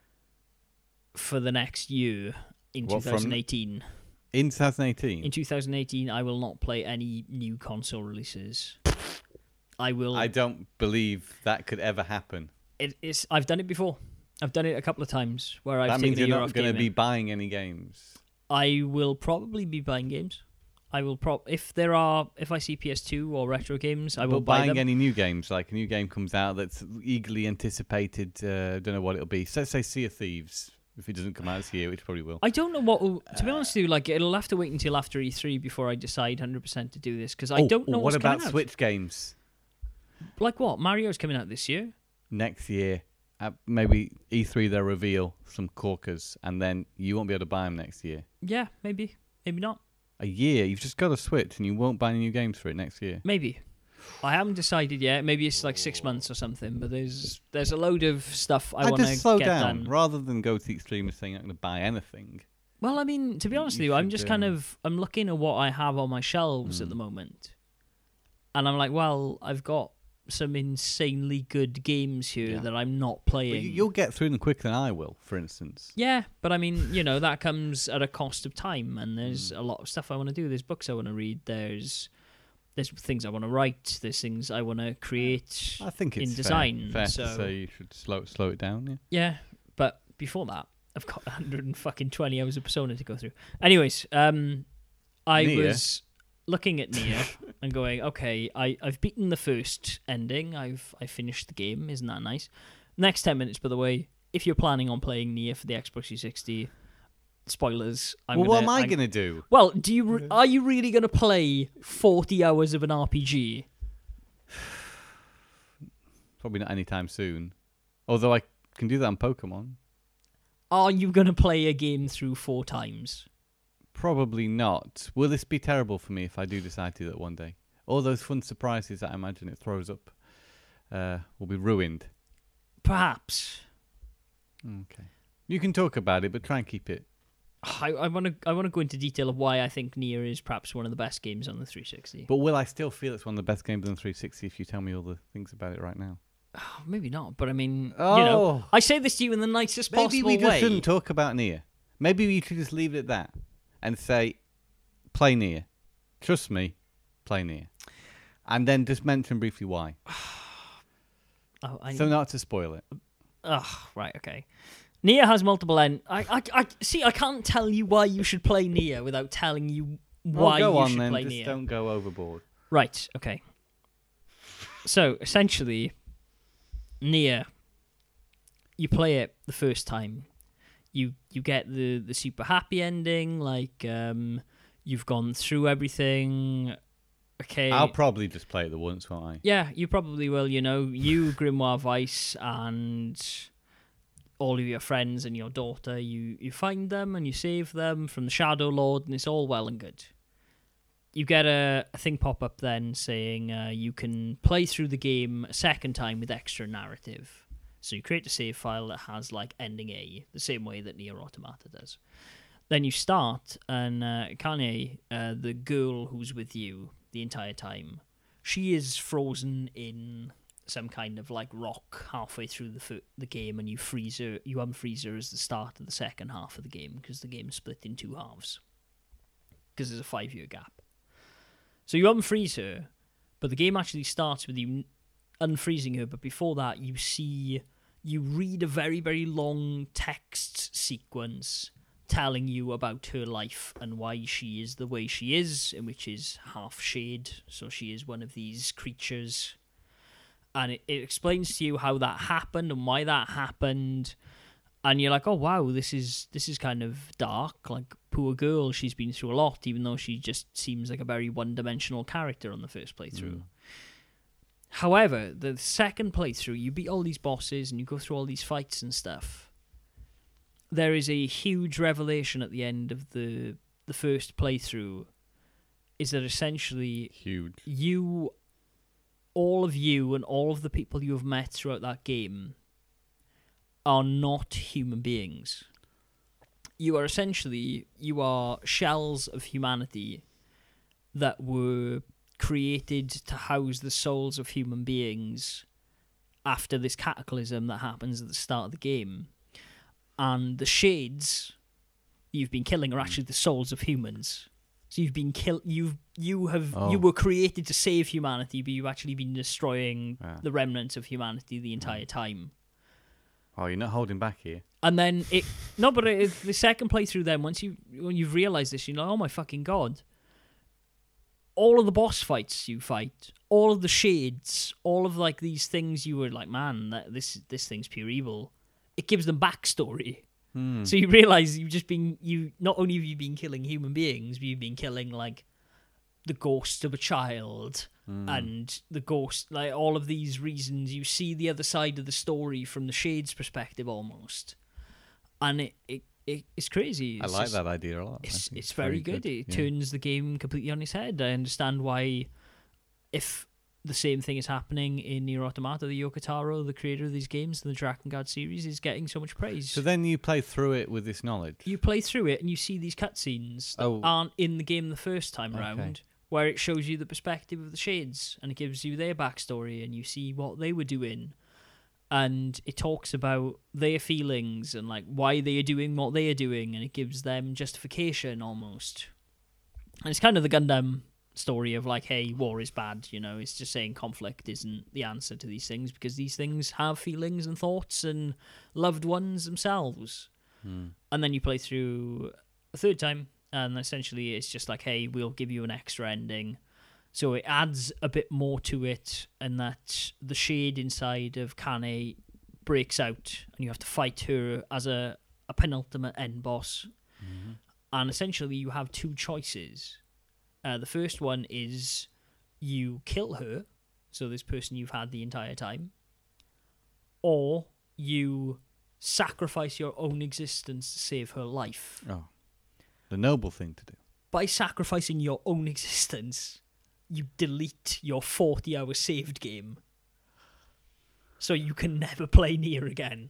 Speaker 1: for the next year in
Speaker 2: What, from-
Speaker 1: twenty eighteen.
Speaker 2: in twenty eighteen,
Speaker 1: In twenty eighteen, I will not play any new console releases. I will.
Speaker 2: I don't believe that could ever happen.
Speaker 1: It, it's. I've done it before. I've done it a couple of times where I've
Speaker 2: that
Speaker 1: taken
Speaker 2: means
Speaker 1: a
Speaker 2: you're
Speaker 1: year
Speaker 2: not
Speaker 1: off
Speaker 2: going to
Speaker 1: gaming.
Speaker 2: be buying any games.
Speaker 1: I will probably be buying games. I will prob if there are if I see P S two or retro games, I will
Speaker 2: But
Speaker 1: buy
Speaker 2: buying
Speaker 1: them.
Speaker 2: any new games, like a new game comes out that's eagerly anticipated, uh, don't know what it'll be. So let's say Sea of Thieves. If it doesn't come out this year, which probably will.
Speaker 1: I don't know what. Will, to be honest with you, like it'll have to wait until after E three before I decide one hundred percent to do this because I
Speaker 2: Oh,
Speaker 1: don't know
Speaker 2: what
Speaker 1: what's
Speaker 2: about
Speaker 1: coming out.
Speaker 2: Switch games
Speaker 1: Like what? Mario's coming out this year.
Speaker 2: next year? Uh, maybe E three they'll reveal some corkers, and then you won't be able to buy them next year.
Speaker 1: Yeah, maybe, maybe not.
Speaker 2: A year, you've just got a Switch, and you won't buy any new games for it next year.
Speaker 1: Maybe. I haven't decided yet. Maybe it's like six months or something. But there's there's a load of stuff I
Speaker 2: I
Speaker 1: want to
Speaker 2: just slow
Speaker 1: get
Speaker 2: down
Speaker 1: done.
Speaker 2: rather than go to the extreme of saying I'm going to buy anything.
Speaker 1: Well, I mean, to be honest
Speaker 2: You
Speaker 1: with you, I'm
Speaker 2: should,
Speaker 1: just kind
Speaker 2: uh,
Speaker 1: of I'm looking at what I have on my shelves
Speaker 2: Mm.
Speaker 1: at the moment, and I'm like, well, I've got some insanely good games here
Speaker 2: Yeah.
Speaker 1: that I'm not
Speaker 2: But
Speaker 1: playing.
Speaker 2: you- you'll get through them quicker than I will, for instance.
Speaker 1: Yeah, but I mean, you know, that comes at a cost of time, and there's
Speaker 2: Mm.
Speaker 1: a lot of stuff I want to do. There's books I want to read. There's there's things I want to write. There's things I want to create.
Speaker 2: I think it's
Speaker 1: in
Speaker 2: fair-
Speaker 1: design,
Speaker 2: fair,
Speaker 1: so-
Speaker 2: to say you should slow slow it down. Yeah.
Speaker 1: Yeah, but before that, I've got one hundred fucking twenty hours of Persona to go through. Anyways, um, I
Speaker 2: Nier?
Speaker 1: was looking at Nier and going, okay, I I've beaten the first ending. I've I finished the game. Isn't that nice? Next ten minutes, by the way. If you're planning on playing Nier for the Xbox three sixty, spoilers. I'm
Speaker 2: well,
Speaker 1: gonna,
Speaker 2: what am I
Speaker 1: I'm-
Speaker 2: going to do?
Speaker 1: Well, do you re- are you really going to play forty hours of an R P G?
Speaker 2: Probably not anytime soon. Although I can do that on Pokemon.
Speaker 1: Are you going to play a game through four times?
Speaker 2: Probably not. Will this be terrible for me if I do decide to do that one day? All those fun surprises that I imagine it throws up uh, will be ruined.
Speaker 1: Perhaps.
Speaker 2: Okay. You can talk about it, but try and keep it.
Speaker 1: I, I want to I want to go into detail of why I think Nier is perhaps one of the best games on the three sixty.
Speaker 2: But will I still feel it's one of the best games on the three sixty if you tell me all the things about it right now?
Speaker 1: Oh, maybe not, but I mean,
Speaker 2: Oh.
Speaker 1: you know, I say this to you in the nicest
Speaker 2: Maybe
Speaker 1: possible
Speaker 2: we just
Speaker 1: way.
Speaker 2: shouldn't talk about Nier. Maybe we should just leave it at that and say, play Nier. Trust me, play Nier. And then just mention briefly why.
Speaker 1: Oh, I,
Speaker 2: So not to spoil it.
Speaker 1: oh, right, okay. Nier has multiple end. I, I, I see. I can't tell you why you should play Nier without telling you why
Speaker 2: well, go
Speaker 1: you
Speaker 2: on
Speaker 1: should
Speaker 2: then.
Speaker 1: play
Speaker 2: Just
Speaker 1: Nier.
Speaker 2: don't go overboard.
Speaker 1: Right. Okay. So essentially, Nier, you play it the first time, you you get the the super happy ending. Like um, you've gone through everything. Okay.
Speaker 2: I'll probably just play it the once, won't I?
Speaker 1: Yeah, you probably will. You know, you, Grimoire Weiss, and all of your friends and your daughter, you, you find them and you save them from the Shadow Lord, and it's all well and good. You get a, a thing pop up then saying uh, you can play through the game a second time with extra narrative. So you create a save file that has like ending A, the same way that Nier Automata does. Then you start, and uh, Kanye, uh, the girl who's with you the entire time, she is frozen in some kind of like rock halfway through the f- the game, and you freeze her, you unfreeze her as the start of the second half of the game because the game's split in two halves because there's a five year gap. So you unfreeze her, but the game actually starts with you unfreezing her. But before that, you see, you read a very very long text sequence telling you about her life and why she is the way she is, and which is half shade, so she is one of these creatures. And it, it explains to you how that happened and why that happened, and you're like, oh wow, this is this is kind of dark. Like, poor girl, she's been through a lot, even though she just seems like a very one-dimensional character on the first playthrough.
Speaker 2: Mm.
Speaker 1: However, the second playthrough, you beat all these bosses and you go through all these fights and stuff. There is a huge revelation at the end of the the first playthrough, is that essentially
Speaker 2: Huge.
Speaker 1: you, all of you and all of the people you have met throughout that game are not human beings. You are essentially, you are shells of humanity that were created to house the souls of human beings after this cataclysm that happens at the start of the game. And the shades you've been killing are actually the souls of humans. So you've been kill you you have
Speaker 2: Oh.
Speaker 1: you were created to save humanity, but you've actually been destroying
Speaker 2: Yeah.
Speaker 1: the remnants of humanity the entire time.
Speaker 2: Oh, you're not holding back here.
Speaker 1: And then it no, but it, the second playthrough, then once you when you've realised this, you're like, oh my fucking god! All of the boss fights you fight, all of the shades, all of like these things you were like, man, that, this this thing's pure evil. It gives them backstory.
Speaker 2: Hmm.
Speaker 1: So you realise you've just been you not only have you been killing human beings, but you've been killing like the ghost of a child
Speaker 2: Hmm.
Speaker 1: and the ghost, like all of these reasons. You see the other side of the story from the Shades' perspective almost, and it, it, it it's crazy.
Speaker 2: I
Speaker 1: It's
Speaker 2: like
Speaker 1: just-
Speaker 2: that idea a lot. I
Speaker 1: It's
Speaker 2: think
Speaker 1: it's very, good. It
Speaker 2: Yeah.
Speaker 1: turns the game completely on its head. I understand why, if the same thing is happening in Nier Automata. The Yoko Taro, the creator of these games, and the Drakengard series, is getting so much praise.
Speaker 2: So then you play through it with this knowledge.
Speaker 1: You play through it and you see these cutscenes that
Speaker 2: Oh.
Speaker 1: aren't in the game the first time
Speaker 2: Okay.
Speaker 1: round, where it shows you the perspective of the Shades and it gives you their backstory and you see what they were doing. And it talks about their feelings and like why they are doing what they are doing, and it gives them justification almost. And it's kind of the Gundam story of like, hey, war is bad, you know, it's just saying conflict isn't the answer to these things, because these things have feelings and thoughts and loved ones themselves.
Speaker 2: Hmm.
Speaker 1: And then you play through a third time, and essentially it's just like, hey, we'll give you an extra ending. So it adds a bit more to it, and that the shade inside of Kane breaks out, and you have to fight her as a, a penultimate end boss.
Speaker 2: Mhm.
Speaker 1: And essentially you have two choices. Uh, the first one is you kill her, so this person you've had the entire time, or you sacrifice your own existence to save her life.
Speaker 2: Oh, the noble thing to do.
Speaker 1: By sacrificing your own existence, you delete your forty-hour saved game, so you can never play Nier again.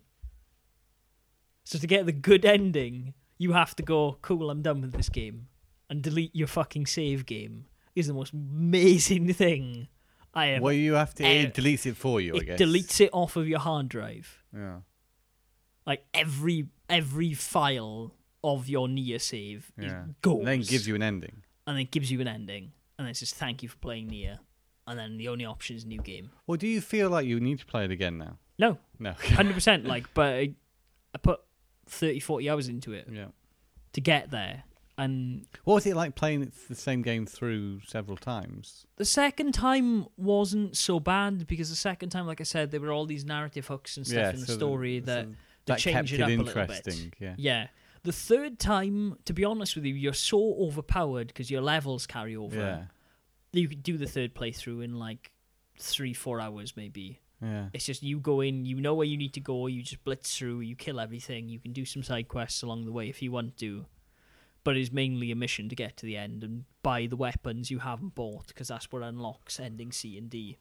Speaker 1: So to get the good ending, you have to go, cool, I'm done with this game, and delete your fucking save game. Is the most amazing thing I ever...
Speaker 2: Well, you have to.
Speaker 1: uh,
Speaker 2: It deletes it for you, I
Speaker 1: it
Speaker 2: guess.
Speaker 1: deletes it off of your hard drive.
Speaker 2: Yeah.
Speaker 1: Like, every every file of your Nier save is
Speaker 2: Yeah.
Speaker 1: goes.
Speaker 2: And then gives you an ending.
Speaker 1: And then gives you an ending. And then it says, thank you for playing Nier. And then the only option is new game.
Speaker 2: Well, do you feel like you need to play it again now?
Speaker 1: No,
Speaker 2: No.
Speaker 1: one hundred percent. Like, but I, I put thirty, forty hours into it
Speaker 2: Yeah.
Speaker 1: to get there. And
Speaker 2: What was it like playing it- the same game through several times?
Speaker 1: the second time wasn't so bad, because the second time, like I said, there were all these narrative hooks and stuff
Speaker 2: yeah,
Speaker 1: in the
Speaker 2: so
Speaker 1: story
Speaker 2: so
Speaker 1: that,
Speaker 2: that
Speaker 1: that change
Speaker 2: kept
Speaker 1: it up
Speaker 2: it
Speaker 1: a little bit.
Speaker 2: interesting. Yeah.
Speaker 1: Yeah. The third time, to be honest with you, you're so overpowered because your levels carry over.
Speaker 2: Yeah.
Speaker 1: You could do the third playthrough in like three, four hours maybe.
Speaker 2: Yeah.
Speaker 1: It's just you go in, you know where you need to go, you just blitz through, you kill everything, you can do some side quests along the way if you want to. But it's mainly a mission to get to the end and buy the weapons you haven't bought, because that's what unlocks ending C and D.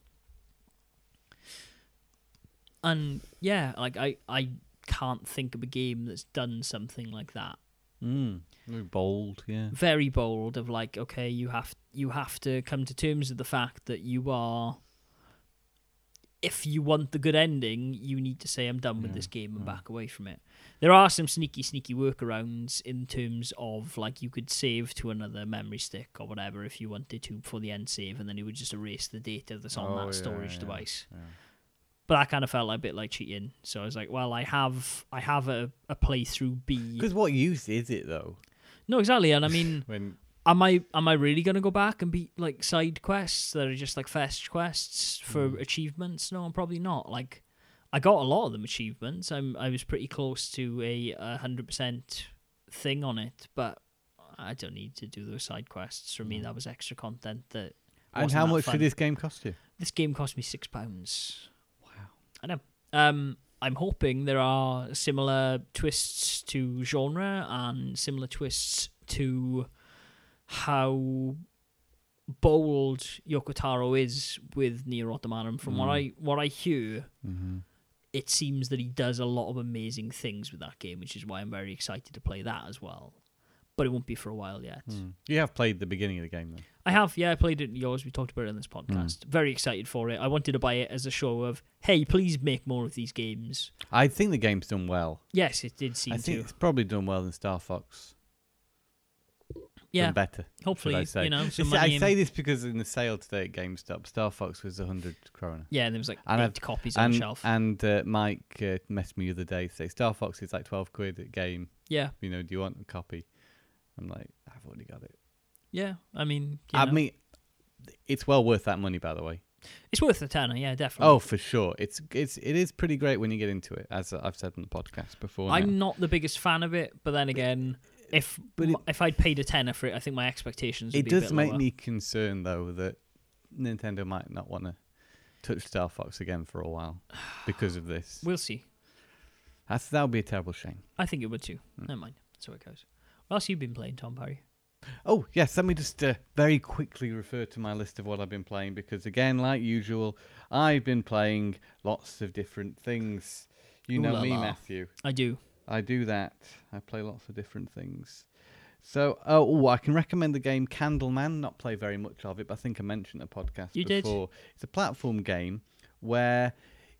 Speaker 1: And yeah, like I, I can't think of a game that's done something like that.
Speaker 2: Mm. Very bold. Yeah.
Speaker 1: Very bold of like, okay, you have you have to come to terms with the fact that you are, if you want the good ending, you need to say I'm done with
Speaker 2: Yeah,
Speaker 1: this game and
Speaker 2: yeah.
Speaker 1: back away from it. There are some sneaky, sneaky workarounds in terms of like you could save to another memory stick or whatever if you wanted to for the end save, and then it would just erase the data that's on
Speaker 2: Oh,
Speaker 1: that
Speaker 2: yeah,
Speaker 1: storage
Speaker 2: yeah,
Speaker 1: device.
Speaker 2: yeah.
Speaker 1: But that kind of felt like a bit like cheating. So I was like, well, I have I have a, a playthrough B.
Speaker 2: Because what use is it though?
Speaker 1: No, exactly. And I mean,
Speaker 2: When
Speaker 1: am I am I really gonna go back and beat like side quests that are just like fetch quests for
Speaker 2: Mm.
Speaker 1: achievements? No, I'm probably not. Like, I got a lot of them achievements. I'm I was pretty close to a a hundred percent thing on it, but I don't need to do those side quests. For me,
Speaker 2: Mm.
Speaker 1: that was extra content. That
Speaker 2: and
Speaker 1: wasn't
Speaker 2: how
Speaker 1: that
Speaker 2: much
Speaker 1: fun.
Speaker 2: did this game cost you?
Speaker 1: This game cost me six pounds.
Speaker 2: Wow.
Speaker 1: I know. Um, I'm hoping there are similar twists to genre and similar twists to how bold Yoko Taro is with Nier Automata. From what
Speaker 2: Mm.
Speaker 1: I what I hear,
Speaker 2: Mm-hmm.
Speaker 1: it seems that he does a lot of amazing things with that game, which is why I'm very excited to play that as well. But it won't be for a while yet.
Speaker 2: Mm. You have played the beginning of the game then.
Speaker 1: I have, yeah, I played it in yours. We talked about it in this podcast. Very excited for it. I wanted to buy it as a show of, hey, please make more of these games.
Speaker 2: I think the game's done well.
Speaker 1: Yes, it did seem
Speaker 2: I think
Speaker 1: to.
Speaker 2: it's probably done well in Star Fox.
Speaker 1: Yeah,
Speaker 2: Done better.
Speaker 1: hopefully,
Speaker 2: should I say.
Speaker 1: you know, some
Speaker 2: It's- I
Speaker 1: money in-
Speaker 2: say this because in the sale today at GameStop, Star Fox was a hundred krona.
Speaker 1: Yeah, and there was like
Speaker 2: And
Speaker 1: eight
Speaker 2: I've-
Speaker 1: copies on
Speaker 2: And
Speaker 1: the shelf.
Speaker 2: and uh, Mike uh, messaged me the other day say Star Fox is like twelve quid at game.
Speaker 1: yeah,
Speaker 2: You know, do you want a copy? I'm like, I've already got it.
Speaker 1: yeah. I mean, you
Speaker 2: I
Speaker 1: know,
Speaker 2: mean, it's well worth that money, by the way.
Speaker 1: it's worth a tenner. Yeah, definitely.
Speaker 2: Oh, for sure. It's it's it is pretty great when you get into it, as I've said on the podcast before.
Speaker 1: I'm
Speaker 2: now.
Speaker 1: not the biggest fan of it, but then again, if
Speaker 2: But it-
Speaker 1: if I'd paid a tenner for it, I think my expectations would
Speaker 2: It
Speaker 1: be a
Speaker 2: does
Speaker 1: bit
Speaker 2: make
Speaker 1: lower.
Speaker 2: me concerned though that Nintendo might not want to touch Star Fox again for a while because of this.
Speaker 1: We'll see.
Speaker 2: That's that would be a terrible shame.
Speaker 1: I think it would too.
Speaker 2: Hmm.
Speaker 1: Never mind. That's how it goes. What else have you been playing, Tom Parry?
Speaker 2: Oh, yes, let me just uh, very quickly refer to my list of what I've been playing because, again, like usual, I've been playing lots of different things. You
Speaker 1: Ooh
Speaker 2: know
Speaker 1: la
Speaker 2: me,
Speaker 1: la.
Speaker 2: Matthew.
Speaker 1: I do.
Speaker 2: I do that. I play lots of different things. So, oh, ooh, I can recommend the game Candleman. Not play very much of it, but I think I mentioned a podcast
Speaker 1: You did.
Speaker 2: before. It's a platform game where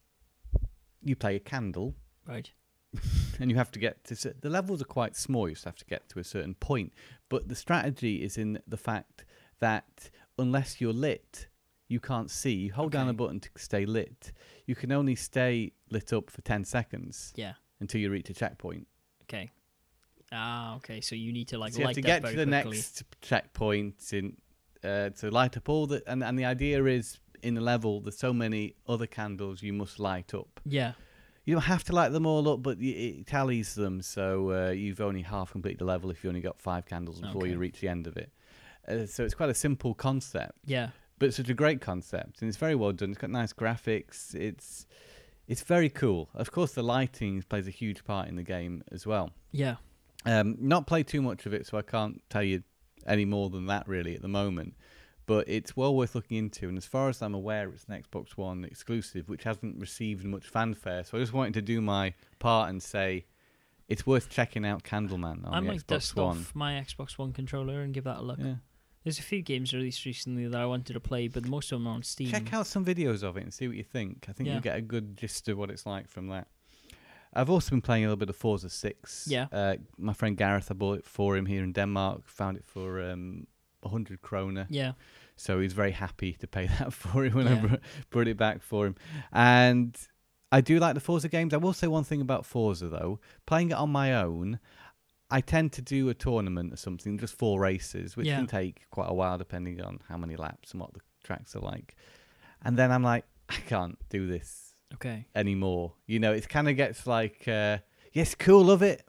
Speaker 2: you play a candle.
Speaker 1: Right.
Speaker 2: And you have to get to cer- the levels are quite small. You just have to get to a certain point. But the strategy is in the fact that unless you're lit, you can't see. You hold down
Speaker 1: Okay.
Speaker 2: a button to stay lit. You can only stay lit up for ten seconds
Speaker 1: Yeah.
Speaker 2: until you reach a checkpoint.
Speaker 1: Okay. Ah, okay. So you need to like
Speaker 2: So you have
Speaker 1: light
Speaker 2: to
Speaker 1: up
Speaker 2: get
Speaker 1: very
Speaker 2: to the
Speaker 1: quickly.
Speaker 2: next checkpoint in uh, to light up all the and and the idea is in the level there's so many other candles you must light up.
Speaker 1: Yeah.
Speaker 2: You don't have to light them all up, but y- it tallies them, so uh, you've only half completed the level if you only got five candles before
Speaker 1: Okay.
Speaker 2: you reach the end of it. Uh, so it's quite a simple concept,
Speaker 1: Yeah.
Speaker 2: but it's such a great concept, and it's very well done. It's got nice graphics. It's it's very cool. Of course, the lighting plays a huge part in the game as well.
Speaker 1: Yeah.
Speaker 2: Um, not played too much of it, so I can't tell you any more than that really at the moment. But it's well worth looking into, and as far as I'm aware, it's an Xbox One exclusive, which hasn't received much fanfare. So I just wanted to do my part and say it's worth checking out Candleman on
Speaker 1: I
Speaker 2: the
Speaker 1: might
Speaker 2: Xbox
Speaker 1: dust
Speaker 2: One.
Speaker 1: off my Xbox One controller and give that a look.
Speaker 2: Yeah.
Speaker 1: There's a few games released recently that I wanted to play, but most of them are on Steam.
Speaker 2: Check out some videos of it and see what you think. I think
Speaker 1: Yeah.
Speaker 2: you'll get a good gist of what it's like from that. I've also been playing a little bit of Forza six.
Speaker 1: Yeah.
Speaker 2: Uh, my friend Gareth, I bought it for him here in Denmark. Found it for um, one hundred kroner.
Speaker 1: Yeah.
Speaker 2: So he's very happy to pay that for him when
Speaker 1: Yeah.
Speaker 2: I br- brought it back for him. And I do like the Forza games. I will say one thing about Forza, though. Playing it on my own, I tend to do a tournament or something, just four races, which
Speaker 1: Yeah.
Speaker 2: can take quite a while depending on how many laps and what the tracks are like. And then I'm like, I can't do this
Speaker 1: Okay.
Speaker 2: anymore. You know, it kind of gets like, uh, yes, cool, love it,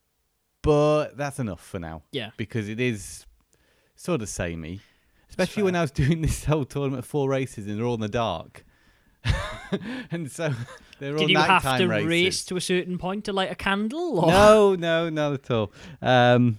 Speaker 2: but that's enough for now.
Speaker 1: Yeah.
Speaker 2: Because it is sort of samey. Especially
Speaker 1: fair.
Speaker 2: when I was doing this whole tournament of four races and they're all in the dark. And so they're all
Speaker 1: Did you have
Speaker 2: nighttime
Speaker 1: to
Speaker 2: races.
Speaker 1: race to a certain point to light a candle? Or?
Speaker 2: No, no, not at all. Um,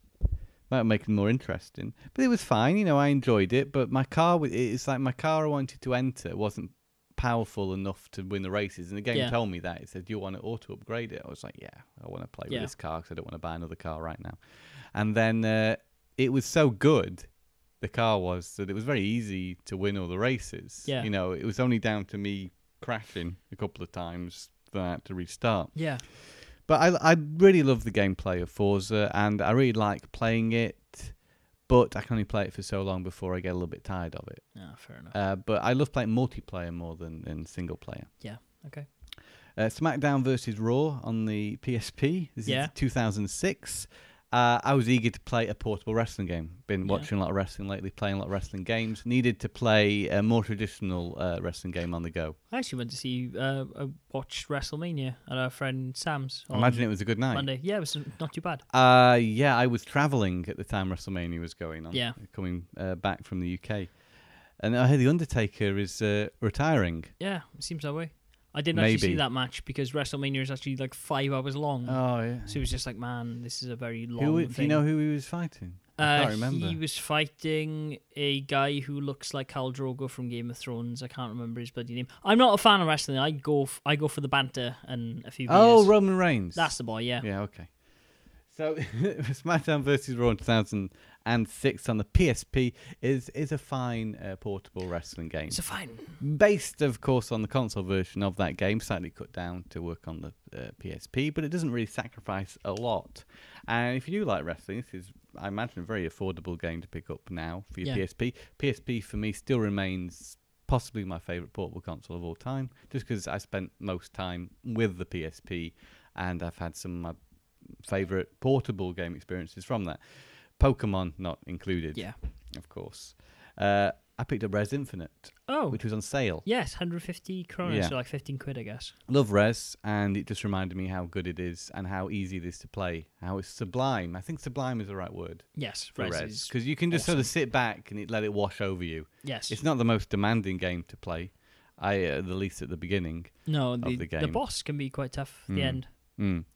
Speaker 2: might make it more interesting. But it was fine, you know, I enjoyed it. But my car, w- it's like my car I wanted to enter wasn't powerful enough to win the races. And the game
Speaker 1: Yeah.
Speaker 2: told me that. It said, do you want to auto upgrade it? I was like, yeah, I want to play
Speaker 1: Yeah.
Speaker 2: with this car because I don't want to buy another car right now. And then uh, it was so good, the car was, that it was very easy to win all the races.
Speaker 1: Yeah.
Speaker 2: You know, it was only down to me crashing a couple of times that I had to restart.
Speaker 1: Yeah.
Speaker 2: But I, I really love the gameplay of Forza, and I really like playing it, but I can only play it for so long before I get a little bit tired of it.
Speaker 1: Ah, fair enough.
Speaker 2: Uh, but I love playing multiplayer more than, than single player.
Speaker 1: Yeah. Okay.
Speaker 2: Uh, SmackDown versus Raw on the P S P. This
Speaker 1: Yeah.
Speaker 2: is two thousand six. Uh, I was eager to play a portable wrestling game. Been
Speaker 1: Yeah.
Speaker 2: watching a lot of wrestling lately, playing a lot of wrestling games. Needed to play a more traditional uh, wrestling game on the go.
Speaker 1: I actually went to see, uh, uh, watch WrestleMania at our friend Sam's.
Speaker 2: I
Speaker 1: on
Speaker 2: imagine it was a good night.
Speaker 1: Monday. Yeah, it was not too bad.
Speaker 2: Uh, yeah, I was travelling at the time WrestleMania was going on.
Speaker 1: Yeah.
Speaker 2: Coming uh, back from the U K. And I heard The Undertaker is uh, retiring.
Speaker 1: Yeah, it seems that way. I didn't actually see
Speaker 2: Maybe.
Speaker 1: that match because WrestleMania is actually like five hours long.
Speaker 2: Oh, yeah.
Speaker 1: So it was just like, man, this is a very long
Speaker 2: Who, do
Speaker 1: thing.
Speaker 2: you know who he was fighting? I
Speaker 1: Uh,
Speaker 2: can't remember.
Speaker 1: He was fighting a guy who looks like Khal Drogo from Game of Thrones. I can't remember his bloody name. I'm not a fan of wrestling. I go, f- I go for the banter and a few.
Speaker 2: Oh,
Speaker 1: beers.
Speaker 2: Roman Reigns.
Speaker 1: That's the boy. Yeah.
Speaker 2: Yeah, okay. So, SmackDown versus Raw in two thousand six on the P S P is is a fine uh, portable wrestling game.
Speaker 1: It's a fine.
Speaker 2: Based, of course, on the console version of that game, slightly cut down to work on the uh, P S P, but it doesn't really sacrifice a lot. And if you do like wrestling, this is, I imagine, a very affordable game to pick up now for your
Speaker 1: Yeah.
Speaker 2: P S P. P S P, for me, still remains possibly my favourite portable console of all time, just because I spent most time with the P S P, and I've had some of my favourite portable game experiences from that. Pokemon not included,
Speaker 1: Yeah.
Speaker 2: of course. Uh, I picked up Res Infinite,
Speaker 1: Oh.
Speaker 2: which was on sale.
Speaker 1: Yes, one hundred fifty kroner,
Speaker 2: Yeah.
Speaker 1: so like fifteen quid, I guess.
Speaker 2: Love Res, and it just reminded me how good it is and how easy it is to play, how it's sublime. I think sublime is the right word
Speaker 1: Yes,
Speaker 2: for
Speaker 1: Res
Speaker 2: Res,
Speaker 1: is
Speaker 2: because you can just sort of
Speaker 1: awesome.
Speaker 2: sit back and it, let it wash over you.
Speaker 1: Yes.
Speaker 2: It's not the most demanding game to play, I uh, the least at the beginning.
Speaker 1: no, the,
Speaker 2: the
Speaker 1: the,
Speaker 2: game.
Speaker 1: boss can be quite tough at the
Speaker 2: Mm.
Speaker 1: end.
Speaker 2: Mm.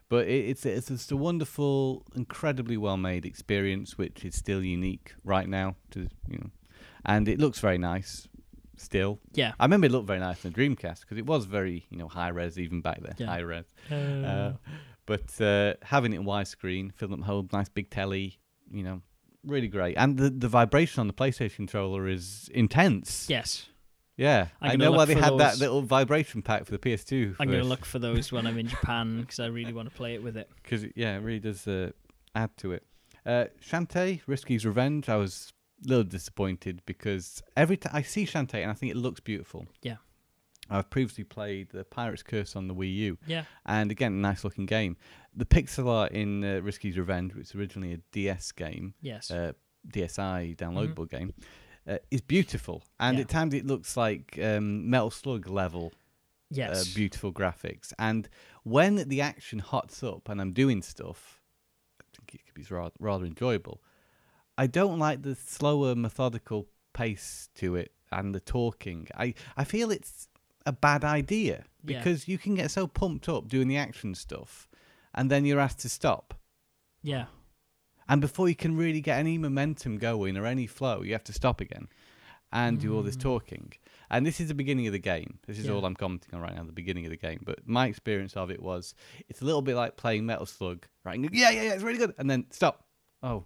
Speaker 2: But it, it's it's just a wonderful, incredibly well made experience, which is still unique right now. To you know, and it looks very nice. Still,
Speaker 1: Yeah.
Speaker 2: I remember it looked very nice on the Dreamcast because it was very you know high res even back then.
Speaker 1: Yeah.
Speaker 2: High res.
Speaker 1: Uh,
Speaker 2: Uh, but uh, having it in widescreen, film at home, nice big telly, you know, really great. And the the vibration on the PlayStation controller is intense.
Speaker 1: yes.
Speaker 2: Yeah,
Speaker 1: I'm
Speaker 2: I
Speaker 1: gonna
Speaker 2: know why
Speaker 1: look
Speaker 2: they
Speaker 1: for
Speaker 2: had that
Speaker 1: those.
Speaker 2: little vibration pack for the P S two.
Speaker 1: I'm going to look for those when I'm in Japan because I really want to play it with it.
Speaker 2: Because, yeah, it really does uh, add to it. Uh, Shantae, Risky's Revenge, I was a little disappointed because every time I see Shantae and I think it looks beautiful.
Speaker 1: Yeah.
Speaker 2: I've previously played The Pirate's Curse on the Wii U.
Speaker 1: Yeah.
Speaker 2: And again, a nice looking game. The pixel art in uh, Risky's Revenge, which was originally a D S game,
Speaker 1: Yes.
Speaker 2: uh, D S I downloadable mm-hmm. game, uh, is beautiful. And
Speaker 1: yeah.
Speaker 2: at times it looks like um, Metal Slug level
Speaker 1: yes.
Speaker 2: uh, beautiful graphics. And when the action hots up and I'm doing stuff, I think it could be rather, rather enjoyable. I don't like the slower, methodical pace to it and the talking. I, I feel it's a bad idea because yeah. you can get so pumped up doing the action stuff and then you're asked to stop.
Speaker 1: Yeah.
Speaker 2: And before you can really get any momentum going or any flow, you have to stop again and mm. do all this talking. And this is the beginning of the game. This is yeah. all I'm commenting on right now, the beginning of the game. But my experience of it was, it's a little bit like playing Metal Slug, right? And yeah, yeah, yeah, it's really good. And then stop. Oh,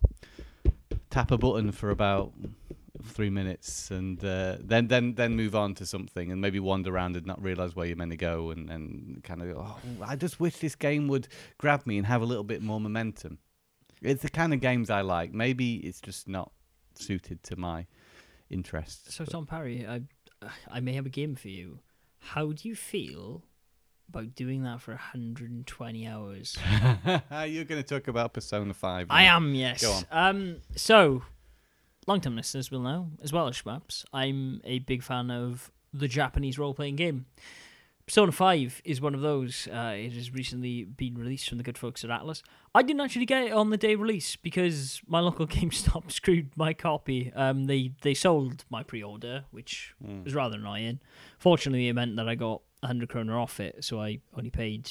Speaker 2: tap a button for about three minutes and uh, then, then then move on to something and maybe wander around and not realise where you're meant to go and, and kind of go, oh, I just wish this game would grab me and have a little bit more momentum. It's the kind of games I like. Maybe it's just not suited to my interests.
Speaker 1: So, Tom Parry, I, I may have a game for you. How do you feel about doing that for one hundred twenty hours?
Speaker 2: You're going to talk about Persona five.
Speaker 1: I am, yes.
Speaker 2: Go on.
Speaker 1: Um, so, long-time listeners will know, as well as Schmaps, I'm a big fan of the Japanese role-playing game. Persona five is one of those. Uh, it has recently been released from the good folks at Atlas. I didn't actually get it on the day of release because my local GameStop screwed my copy. Um, they, they sold my pre-order, which mm. was rather annoying. Fortunately, it meant that I got one hundred kroner off it, so I only paid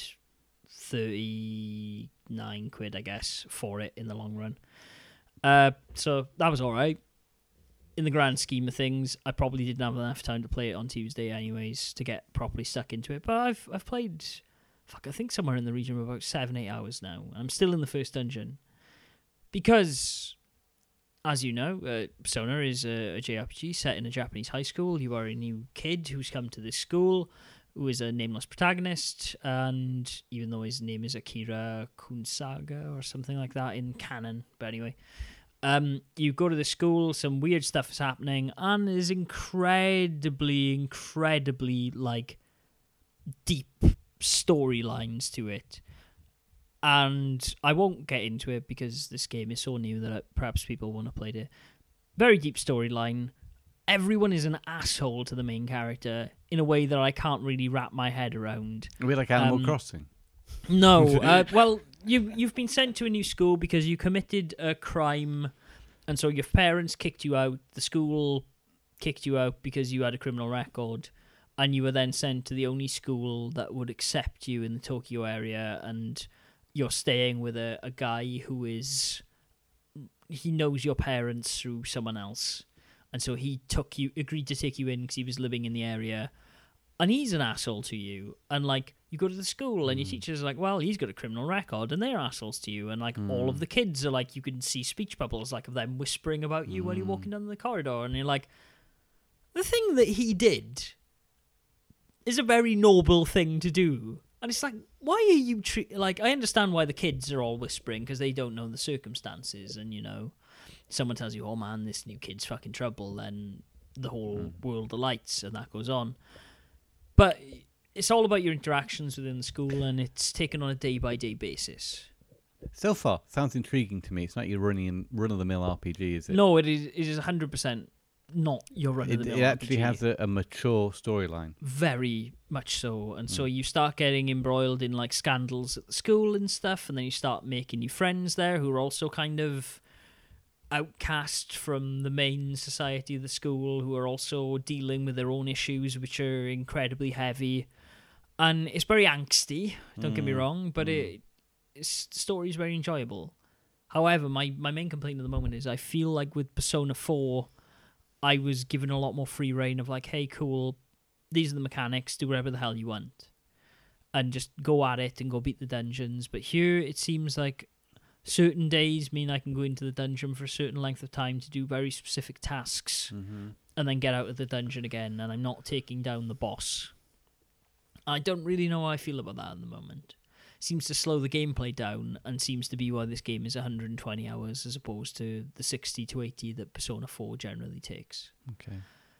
Speaker 1: thirty-nine quid, I guess, for it in the long run. Uh, so that was all right. In the grand scheme of things, I probably didn't have enough time to play it on Tuesday anyways to get properly stuck into it. But I've I've played, fuck, I think somewhere in the region of about seven, eight hours now. I'm still in the first dungeon. Because, as you know, uh, Persona is a, a J R P G set in a Japanese high school. You are a new kid who's come to this school, who is a nameless protagonist, and even though his name is Akira Kunsaga or something like that in canon, but anyway... Um, you go to the school, some weird stuff is happening, and there's incredibly, incredibly, like, deep storylines to it. And I won't get into it because this game is so new that perhaps people want to play it. Very deep storyline. Everyone is an asshole to the main character in a way that I can't really wrap my head around.
Speaker 2: Are we like Animal
Speaker 1: um,
Speaker 2: Crossing?
Speaker 1: No. uh, well... You, you've been sent to a new school because you committed a crime, and so your parents kicked you out, the school kicked you out because you had a criminal record, and you were then sent to the only school that would accept you in the Tokyo area, and you're staying with a, a guy who is... He knows your parents through someone else, and so he took you, agreed to take you in because he was living in the area, and he's an asshole to you, and like... You go to the school and your teachers are like, well, he's got a criminal record, and they're assholes to you. And like mm. all of the kids are like, you can see speech bubbles like of them whispering about you mm. while you're walking down the corridor. And you're like, the thing that he did is a very noble thing to do. And it's like, why are you tre- like? I understand why the kids are all whispering because they don't know the circumstances. And you know, someone tells you, oh man, this new kid's fucking trouble, then the whole mm. world alights, and that goes on. But it's all about your interactions within the school, and it's taken on a day-by-day basis.
Speaker 2: So far, sounds intriguing to me. It's not your running run-of-the-mill R P G, is it?
Speaker 1: No, it is. It is one hundred percent not your run-of-the-mill
Speaker 2: It, it actually
Speaker 1: R P G.
Speaker 2: has a, a mature storyline.
Speaker 1: Very much so. And mm. so you start getting embroiled in like scandals at the school and stuff, and then you start making new friends there who are also kind of outcast from the main society of the school, who are also dealing with their own issues, which are incredibly heavy. And it's very angsty, don't mm. get me wrong, but mm. it it's, the story is very enjoyable. However, my, my main complaint at the moment is I feel like with Persona four, I was given a lot more free reign of like, hey, cool, these are the mechanics, do whatever the hell you want. And just go at it and go beat the dungeons. But here, it seems like certain days mean I can go into the dungeon for a certain length of time to do very specific tasks
Speaker 2: Mm-hmm.
Speaker 1: and then get out of the dungeon again, and I'm not taking down the boss. I don't really know how I feel about that at the moment. Seems to slow the gameplay down and seems to be why this game is one hundred twenty hours as opposed to the sixty to eighty that Persona four generally takes.
Speaker 2: Okay.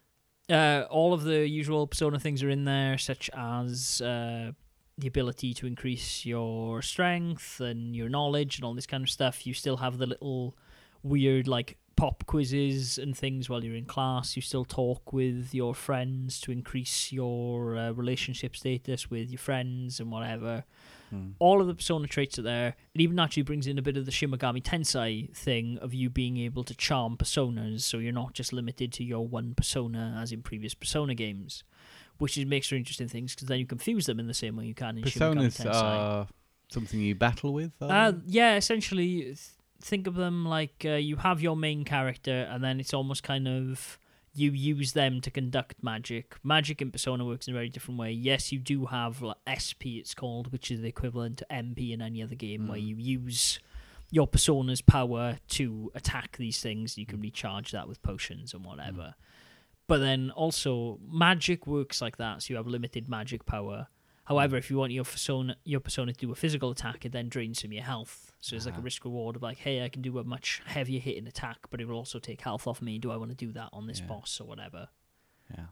Speaker 1: Uh, all of the usual Persona things are in there, such as uh, the ability to increase your strength and your knowledge and all this kind of stuff. You still have the little weird, like, pop quizzes and things while you're in class. You still talk with your friends to increase your uh, relationship status with your friends and whatever.
Speaker 2: Mm.
Speaker 1: All of the Persona traits are there. It even actually brings in a bit of the Shin Megami Tensei thing of you being able to charm personas, so you're not just limited to your one persona as in previous Persona games, which is, makes for interesting things because then you confuse them in the same way you can in Shin Megami
Speaker 2: Personas
Speaker 1: Tensei.
Speaker 2: are something you battle with? are
Speaker 1: Uh,
Speaker 2: they?
Speaker 1: yeah, essentially, th- think of them like uh, you have your main character, and then it's almost kind of you use them to conduct magic. Magic in Persona works in a very different way. Yes, you do have like, S P, it's called, which is the equivalent to M P in any other game,
Speaker 2: Mm.
Speaker 1: where you use your Persona's power to attack these things. You can recharge that with potions and whatever.
Speaker 2: Mm.
Speaker 1: But then also, magic works like that, so you have limited magic power. However, if you want your persona, your persona to do a physical attack, it then drains some of your health. So it's like a
Speaker 2: Ah.
Speaker 1: risk reward of like, hey, I can do a much heavier hitting attack, but it will also take health off me. Do I want to do that on this
Speaker 2: Yeah.
Speaker 1: boss or whatever?
Speaker 2: Yeah.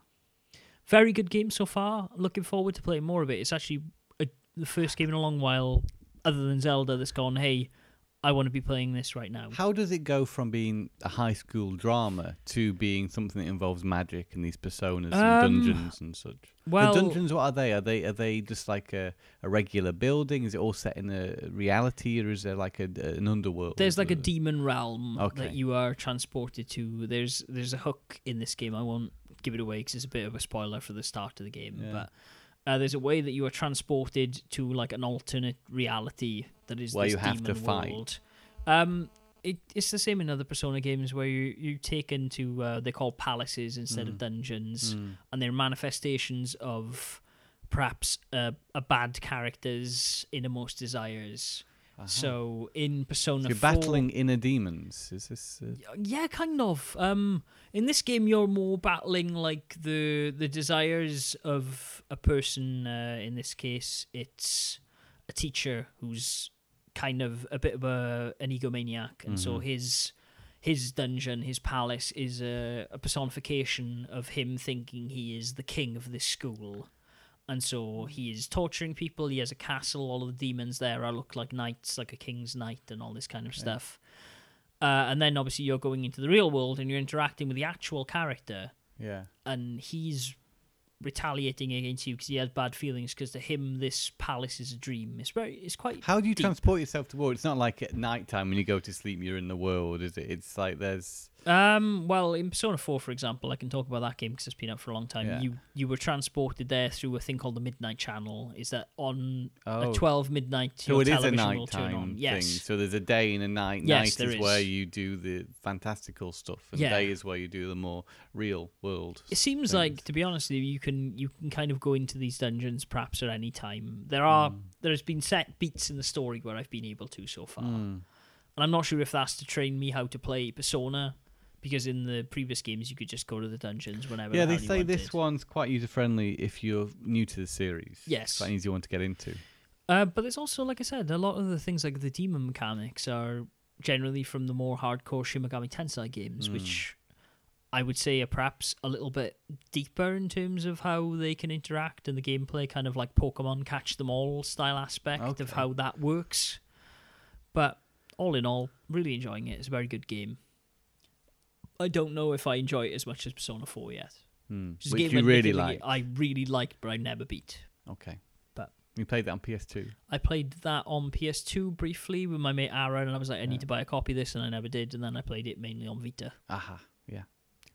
Speaker 1: Very good game so far. Looking forward to playing more of it. It's actually a, the first game in a long while, other than Zelda, that's gone, hey, I want to be playing this right now.
Speaker 2: How does it go from being a high school drama to being something that involves magic and these personas and
Speaker 1: Um,
Speaker 2: dungeons and such?
Speaker 1: Well,
Speaker 2: the dungeons, what are they? Are they are they just like a, a regular building? Is it all set in a reality, or is there like a, an underworld?
Speaker 1: there's like a
Speaker 2: Uh,
Speaker 1: demon realm
Speaker 2: Okay.
Speaker 1: that you are transported to. There's there's a hook in this game. I won't give it away because it's a bit of a spoiler for the start of the game.
Speaker 2: Yeah.
Speaker 1: But uh, there's a way that you are transported to like an alternate reality that is
Speaker 2: Where
Speaker 1: this
Speaker 2: you have to
Speaker 1: demon
Speaker 2: fight.
Speaker 1: world. Um, it, it's the same in other Persona games where you you take into uh, they're called palaces instead of
Speaker 2: Mm.
Speaker 1: dungeons,
Speaker 2: Mm.
Speaker 1: and they're manifestations of perhaps uh, a bad character's innermost desires.
Speaker 2: Uh-huh.
Speaker 1: So in Persona
Speaker 2: So you're
Speaker 1: four,
Speaker 2: battling inner demons. Is this? Uh,
Speaker 1: yeah, kind of. Um, in this game, you're more battling like the the desires of a person. Uh, in this case, it's a teacher who's kind of a bit of a an egomaniac, and so
Speaker 2: Mhm.
Speaker 1: his his dungeon, his palace, is a, a personification of him thinking he is the king of this school. And so he is torturing people. He has a castle. All of the demons there are look like knights, like a king's knight, and all this kind of
Speaker 2: Yeah.
Speaker 1: stuff. Uh, and then obviously you're going into the real world and you're interacting with the actual character,
Speaker 2: yeah.
Speaker 1: and he's retaliating against you because he has bad feelings. Because to him, this palace is a dream. It's very, it's quite.
Speaker 2: How do you
Speaker 1: deep.
Speaker 2: transport yourself to world? It's not like at night time when you go to sleep, you're in the world, is it? It's like there's.
Speaker 1: Um, well, in Persona four, for example, I can talk about that game because it's been out for a long time.
Speaker 2: Yeah.
Speaker 1: You you were transported there through a thing called the Midnight Channel. Is that on
Speaker 2: Oh.
Speaker 1: at twelve midnight?
Speaker 2: So
Speaker 1: your
Speaker 2: it is a
Speaker 1: television will turn on.
Speaker 2: nighttime
Speaker 1: Yes.
Speaker 2: thing. So there's a day and a night.
Speaker 1: Yes,
Speaker 2: night
Speaker 1: there
Speaker 2: is
Speaker 1: is.
Speaker 2: where you do the fantastical stuff, and
Speaker 1: Yeah.
Speaker 2: day is where you do the more real world.
Speaker 1: It seems
Speaker 2: things.
Speaker 1: like, to be honest with you, you can you can kind of go into these dungeons perhaps at any time. There are
Speaker 2: Mm.
Speaker 1: there's been set beats in the story where I've been able to so far,
Speaker 2: Mm.
Speaker 1: and I'm not sure if that's to train me how to play Persona, because in the previous games you could just go to the dungeons whenever.
Speaker 2: Yeah,
Speaker 1: the
Speaker 2: they
Speaker 1: hell you
Speaker 2: say this
Speaker 1: wanted.
Speaker 2: one's quite user friendly if you're new to the series.
Speaker 1: Yes.
Speaker 2: It's quite an easy one to get into.
Speaker 1: Uh, but there's also, like I said, a lot of the things like the demon mechanics are generally from the more hardcore Shin Megami Tensei games,
Speaker 2: Mm.
Speaker 1: which I would say are perhaps a little bit deeper in terms of how they can interact and the gameplay, kind of like Pokemon Catch Them All style aspect of
Speaker 2: Okay.
Speaker 1: how that works. But all in all, really enjoying it. It's a very good game. I don't know if I enjoy it as much as Persona four yet.
Speaker 2: Mm.
Speaker 1: Which is a
Speaker 2: Which
Speaker 1: game
Speaker 2: you really
Speaker 1: admittedly
Speaker 2: like.
Speaker 1: I really liked, but I never beat.
Speaker 2: Okay.
Speaker 1: But-
Speaker 2: you played that on P S two.
Speaker 1: I played that on P S two briefly with my mate Aaron, and I was like, I
Speaker 2: Yeah.
Speaker 1: need to buy a copy of this, and I never did, and then I played it mainly on Vita.
Speaker 2: Aha. Yeah.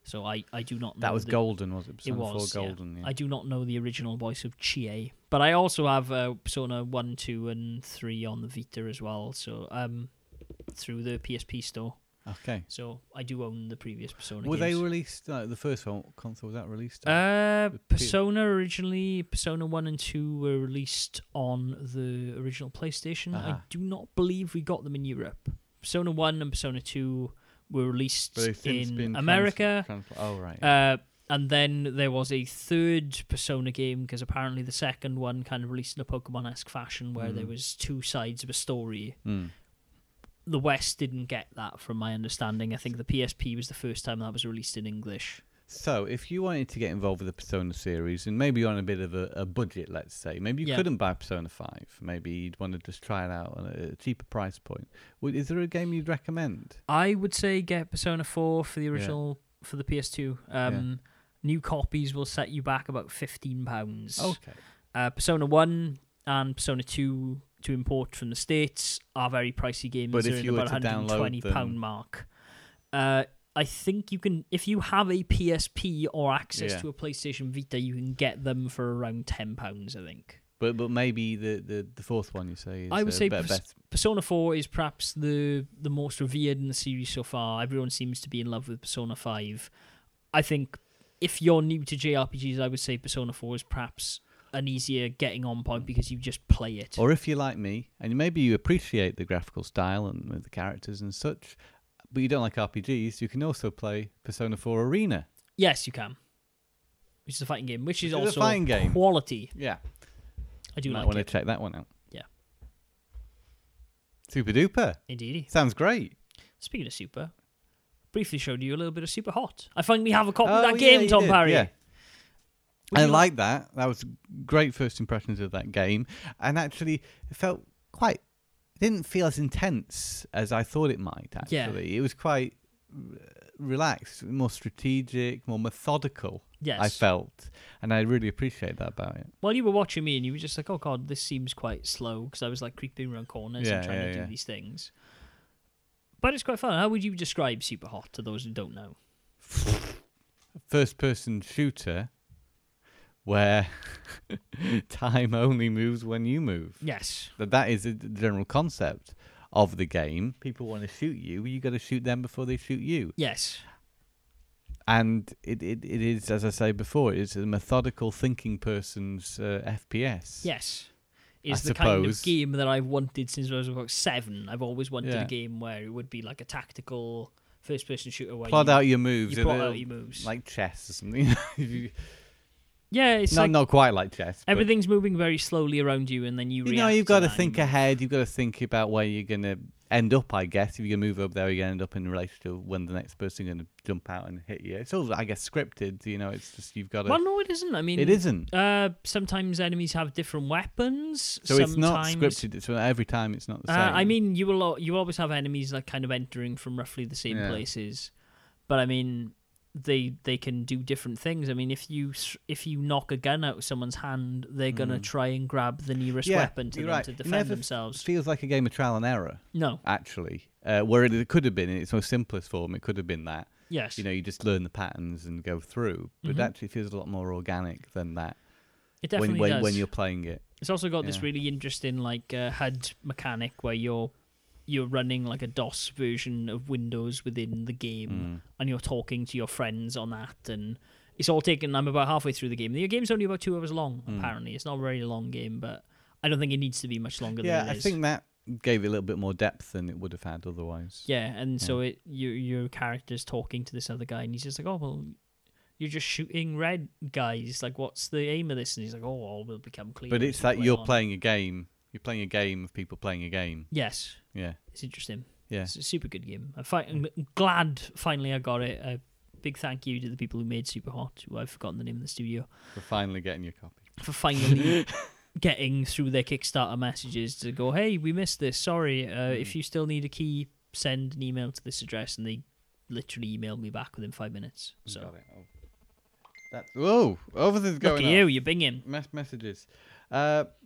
Speaker 1: So I, I do not know.
Speaker 2: That was
Speaker 1: the,
Speaker 2: Golden, was it? Persona
Speaker 1: it was,
Speaker 2: four Golden,
Speaker 1: yeah.
Speaker 2: yeah.
Speaker 1: I do not know the original voice of Chie. But I also have uh, Persona one, two, and three on the Vita as well. So um, through the P S P store.
Speaker 2: Okay.
Speaker 1: So I do own the previous Persona
Speaker 2: Were
Speaker 1: games.
Speaker 2: they released, uh, the first one, what console was that released on?
Speaker 1: Uh,
Speaker 2: The P-
Speaker 1: Persona originally, Persona one and two were released on the original PlayStation. I
Speaker 2: Uh-huh.
Speaker 1: do not believe we got them in Europe. Persona one and Persona two were released
Speaker 2: But they've since
Speaker 1: in
Speaker 2: been trans-
Speaker 1: America.
Speaker 2: trans- oh, right.
Speaker 1: Uh, and then there was a third Persona game, because apparently the second one kind of released in a Pokemon-esque fashion where there
Speaker 2: Mm.
Speaker 1: was two sides of a story.
Speaker 2: Mm.
Speaker 1: The West didn't get that, from my understanding. I think the P S P was the first time that was released in English.
Speaker 2: So, if you wanted to get involved with the Persona series, and maybe you're on a bit of a, a budget, let's say, maybe you
Speaker 1: Yeah.
Speaker 2: couldn't buy Persona five, maybe you'd want to just try it out at a cheaper price point. Would, is there a game you'd recommend?
Speaker 1: I would say get Persona four for the original, for the P S two. Um, New copies will set you back about fifteen pounds.
Speaker 2: Okay.
Speaker 1: Uh, Persona one and Persona two to import from the States are very pricey games.
Speaker 2: But
Speaker 1: They're
Speaker 2: if
Speaker 1: in
Speaker 2: you were
Speaker 1: about
Speaker 2: to
Speaker 1: one hundred twenty
Speaker 2: download
Speaker 1: pound
Speaker 2: them-
Speaker 1: mark. Uh, I think you can, if you have a P S P or access
Speaker 2: Yeah.
Speaker 1: to a PlayStation Vita, you can get them for around ten pounds, I think.
Speaker 2: But but maybe the, the, the fourth one you say is
Speaker 1: I would
Speaker 2: uh,
Speaker 1: say
Speaker 2: better,
Speaker 1: Pers-
Speaker 2: better.
Speaker 1: Persona four is perhaps the the most revered in the series so far. Everyone seems to be in love with Persona five. I think if you're new to J R P Gs, I would say Persona four is perhaps an easier getting on point because you just play it.
Speaker 2: Or if you're like me, and maybe you appreciate the graphical style and the characters and such, but you don't like R P Gs, you can also play Persona four Arena.
Speaker 1: Yes, you can. Which is a fighting game, which is
Speaker 2: Which is a
Speaker 1: also
Speaker 2: fighting game.
Speaker 1: quality.
Speaker 2: Yeah.
Speaker 1: I do
Speaker 2: you might
Speaker 1: like
Speaker 2: want to
Speaker 1: it.
Speaker 2: check that one out.
Speaker 1: Yeah.
Speaker 2: Super duper.
Speaker 1: Indeed.
Speaker 2: Sounds great.
Speaker 1: Speaking of Super, briefly showed you a little bit of Super Hot. I finally have a copy
Speaker 2: Oh,
Speaker 1: of that
Speaker 2: yeah,
Speaker 1: game,
Speaker 2: you
Speaker 1: Tom
Speaker 2: did,
Speaker 1: Parry.
Speaker 2: yeah.
Speaker 1: Would
Speaker 2: I
Speaker 1: you
Speaker 2: like that. That was great first impressions of that game. And actually, it felt quite... It didn't feel as intense as I thought it might, actually.
Speaker 1: Yeah.
Speaker 2: It was quite r- relaxed, more strategic, more methodical,
Speaker 1: Yes.
Speaker 2: I felt. And I really appreciate that about it.
Speaker 1: While you were watching me and you were just like, oh god, this seems quite slow, because I was like creeping around corners
Speaker 2: Yeah,
Speaker 1: and trying
Speaker 2: yeah,
Speaker 1: to do
Speaker 2: yeah.
Speaker 1: these things. But it's quite fun. How would you describe Super Hot to those who don't know?
Speaker 2: First-person shooter where time only moves when you move.
Speaker 1: Yes.
Speaker 2: That that is the general concept of the game. People want to shoot you, you got to shoot them before they shoot you.
Speaker 1: Yes.
Speaker 2: And it, it, it is, as I say before, it's a methodical thinking person's uh, F P S.
Speaker 1: Yes. It's
Speaker 2: I
Speaker 1: the kind of
Speaker 2: suppose.
Speaker 1: game that I've wanted since I was about seven. I've always wanted
Speaker 2: Yeah.
Speaker 1: a game where it would be like a tactical first-person shooter where
Speaker 2: Plot
Speaker 1: you,
Speaker 2: out your moves.
Speaker 1: you
Speaker 2: a
Speaker 1: plot
Speaker 2: little-
Speaker 1: out your moves.
Speaker 2: Like chess or something. You-
Speaker 1: yeah, it's
Speaker 2: not,
Speaker 1: like
Speaker 2: not quite like chess. but-
Speaker 1: everything's moving very slowly around you, and then you,
Speaker 2: You
Speaker 1: react
Speaker 2: know, you've got to
Speaker 1: that and
Speaker 2: think
Speaker 1: you-
Speaker 2: ahead. You've got to think about where you're going to end up, I guess. If you're going to move up there, you're going to end up in relation to when the next person is going to jump out and hit you. It's all, I guess, scripted. You know, it's just you've got to...
Speaker 1: Well, no, it isn't. I mean,
Speaker 2: it isn't.
Speaker 1: Uh, sometimes enemies have different weapons.
Speaker 2: So it's not
Speaker 1: sometimes-
Speaker 2: scripted. So every time it's not the
Speaker 1: Uh,
Speaker 2: same.
Speaker 1: I mean, you will al- you always have enemies like kind of entering from roughly the same
Speaker 2: Yeah.
Speaker 1: places, but I mean, they they can do different things. I mean, if you s- if you knock a gun out of someone's hand, they're gonna
Speaker 2: Mm.
Speaker 1: try and grab the nearest
Speaker 2: Yeah,
Speaker 1: weapon to
Speaker 2: you're
Speaker 1: them
Speaker 2: right.
Speaker 1: to
Speaker 2: It
Speaker 1: defend
Speaker 2: never f-
Speaker 1: themselves.
Speaker 2: feels like a game of trial and error,
Speaker 1: No.
Speaker 2: actually. Uh, where it, it could have been in its most simplest form, it could have been that.
Speaker 1: Yes.
Speaker 2: You know, you just learn the patterns and go through. But
Speaker 1: Mhm.
Speaker 2: actually, it feels a lot more organic than that
Speaker 1: it definitely
Speaker 2: when when,
Speaker 1: does.
Speaker 2: when you're playing it.
Speaker 1: It's also got this
Speaker 2: Yeah.
Speaker 1: really interesting like uh, H U D mechanic where you're you're running like a DOS version of Windows within the game,
Speaker 2: Mm.
Speaker 1: and you're talking to your friends on that, and it's all taken. I'm about halfway through the game. The game's only about two hours long.
Speaker 2: Mm.
Speaker 1: Apparently, it's not a very long game, but I don't think it needs to be much longer
Speaker 2: Yeah,
Speaker 1: than it
Speaker 2: I
Speaker 1: is.
Speaker 2: think that gave it a little bit more depth than it would have had otherwise.
Speaker 1: Yeah, and so it your your character's talking to this other guy, and he's just like, "Oh well, you're just shooting red guys. Like, what's the aim of this?" And he's like, "Oh, all will become clear."
Speaker 2: But
Speaker 1: as
Speaker 2: it's
Speaker 1: we
Speaker 2: like
Speaker 1: play
Speaker 2: you're
Speaker 1: on."
Speaker 2: playing a game. You're playing a game of people playing a game.
Speaker 1: Yes,
Speaker 2: Yeah,
Speaker 1: it's interesting.
Speaker 2: yeah.
Speaker 1: It's a super good game. I fi- I'm glad finally I got it. A big thank you to the people who made Super Hot, who I've forgotten the name of the studio,
Speaker 2: For finally getting your copy.
Speaker 1: for finally getting through their Kickstarter messages to go, hey, we missed this. Sorry. Uh,
Speaker 2: Mm.
Speaker 1: If you still need a key, send an email to this address. And they literally emailed me back within five minutes. So
Speaker 2: Got it. Oh. That's, whoa! Everything's
Speaker 1: look
Speaker 2: going
Speaker 1: at
Speaker 2: on.
Speaker 1: you. You're binging.
Speaker 2: Mass messages. Uh,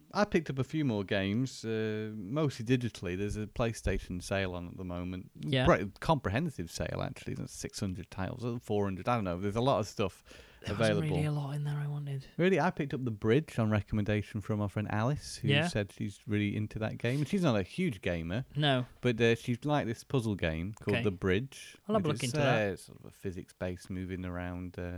Speaker 2: I picked up a few more games, uh, mostly digitally. There's a PlayStation sale on at the moment.
Speaker 1: Yeah.
Speaker 2: Right, comprehensive sale, actually. There's six hundred titles, or four hundred, I don't know. There's a lot of stuff
Speaker 1: There
Speaker 2: available.
Speaker 1: wasn't really a lot in there I wanted.
Speaker 2: Really, I picked up The Bridge on recommendation from our friend Alice, who
Speaker 1: Yeah.
Speaker 2: said she's really into that game. She's not a huge gamer,
Speaker 1: No.
Speaker 2: but uh, she's like this puzzle game called
Speaker 1: Okay.
Speaker 2: The Bridge.
Speaker 1: I'll have a
Speaker 2: which
Speaker 1: look
Speaker 2: is,
Speaker 1: into that.
Speaker 2: uh, Sort of a physics-based moving around. Uh,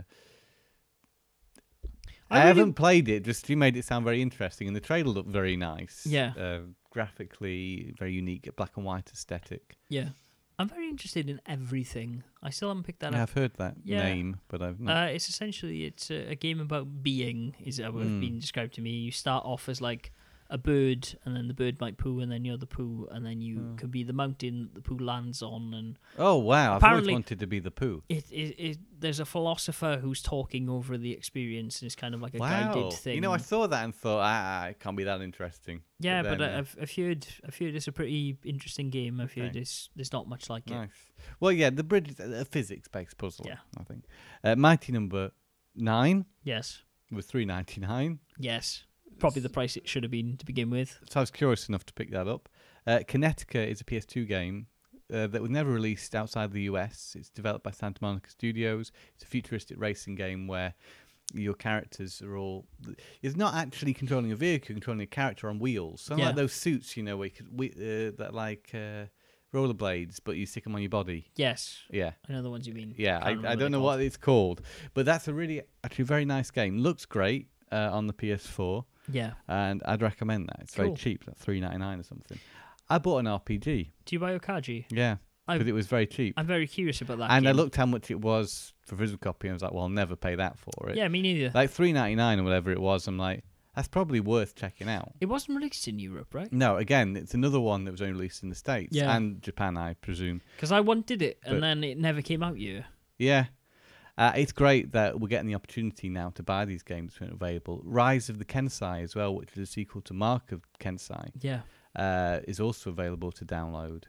Speaker 1: I
Speaker 2: I,
Speaker 1: really-
Speaker 2: haven't played it. Just she made it sound very interesting, and the trailer looked very nice.
Speaker 1: Yeah.
Speaker 2: uh, graphically very unique, black and white aesthetic.
Speaker 1: Yeah. I'm very interested in everything. I still haven't picked that
Speaker 2: Yeah,
Speaker 1: up.
Speaker 2: I've heard that
Speaker 1: Yeah.
Speaker 2: name, but I've not.
Speaker 1: Uh, it's essentially it's a, a game about being, is how it's
Speaker 2: Mm.
Speaker 1: been described to me. You start off as like a bird, and then the bird might poo, and then you're the poo, and then you
Speaker 2: Oh.
Speaker 1: can be the mountain that the poo lands on, and
Speaker 2: oh wow! I've
Speaker 1: apparently-
Speaker 2: always wanted to be the poo.
Speaker 1: it, it, it there's a philosopher who's talking over the experience, and it's kind of like a
Speaker 2: Wow!
Speaker 1: guided thing.
Speaker 2: You know, I saw that and thought, ah, it can't be that interesting.
Speaker 1: yeah, but,
Speaker 2: then,
Speaker 1: I
Speaker 2: uh,
Speaker 1: I've, I've heard I've heard it's a pretty interesting game. I've heard
Speaker 2: Okay.
Speaker 1: it's, there's not much like it.
Speaker 2: Nice. Well, yeah, the bridge is a a physics-based puzzle.
Speaker 1: Yeah.
Speaker 2: I think. Uh, Mighty Number Nine
Speaker 1: Yes,
Speaker 2: was three ninety nine.
Speaker 1: yes, probably the price it should have been to begin with.
Speaker 2: So I was curious enough to pick that up. Uh, Kinetica is a P S two game uh, that was never released outside the U S. It's developed by Santa Monica Studios. It's a futuristic racing game where your characters are all... It's not actually controlling a vehicle, you're controlling a character on wheels. So
Speaker 1: Yeah.
Speaker 2: like those suits, you know, where you could, we, uh, that like uh, rollerblades, but you stick them on your body.
Speaker 1: Yes,
Speaker 2: Yeah.
Speaker 1: I know the ones you mean.
Speaker 2: Yeah,
Speaker 1: Can't
Speaker 2: I,
Speaker 1: remember
Speaker 2: I don't
Speaker 1: they're
Speaker 2: know
Speaker 1: called.
Speaker 2: what it's called, but that's a really, actually very nice game. Looks great uh, on the P S four.
Speaker 1: Yeah.
Speaker 2: And I'd recommend that. It's very
Speaker 1: Cool.
Speaker 2: cheap, like three ninety nine or something. I bought an R P G,
Speaker 1: Do you buy Okaji?
Speaker 2: yeah,
Speaker 1: I-
Speaker 2: because it was very cheap.
Speaker 1: I'm very curious about that.
Speaker 2: And I
Speaker 1: game.
Speaker 2: looked how much it was for physical copy, and I was like, well, I'll never pay that for it.
Speaker 1: Yeah, me neither.
Speaker 2: Like three ninety nine or whatever it was. I'm like, that's probably worth checking out.
Speaker 1: It wasn't released in Europe, right?
Speaker 2: No, again, it's another one that was only released in the States
Speaker 1: Yeah.
Speaker 2: and Japan, I presume.
Speaker 1: Because I wanted it, and
Speaker 2: But-
Speaker 1: then it never came out here.
Speaker 2: Yeah. Uh, it's great that we're getting the opportunity now to buy these games when available. Rise of the Kensai as well, which is a sequel to Mark of Kensai,
Speaker 1: Yeah.
Speaker 2: uh, is also available to download.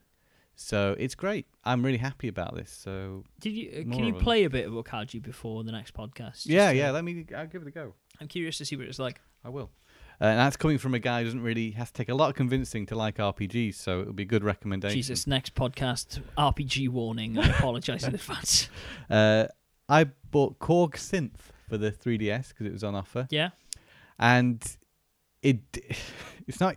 Speaker 2: So it's great. I'm really happy about this. So
Speaker 1: Did you? Uh,
Speaker 2: More
Speaker 1: can you
Speaker 2: of 'em.
Speaker 1: play a bit of Okaji before the next podcast? Just
Speaker 2: yeah,
Speaker 1: to-
Speaker 2: yeah. Let me. I'll give it a go.
Speaker 1: I'm curious to see what it's like.
Speaker 2: I will. Uh, and that's coming from a guy who doesn't really has to take a lot of convincing to like R P Gs. So it would be a good recommendation.
Speaker 1: Jesus, next podcast R P G warning. I apologise in advance.
Speaker 2: Uh, I bought Korg Synth for the three D S because it was on offer.
Speaker 1: Yeah.
Speaker 2: And it it's not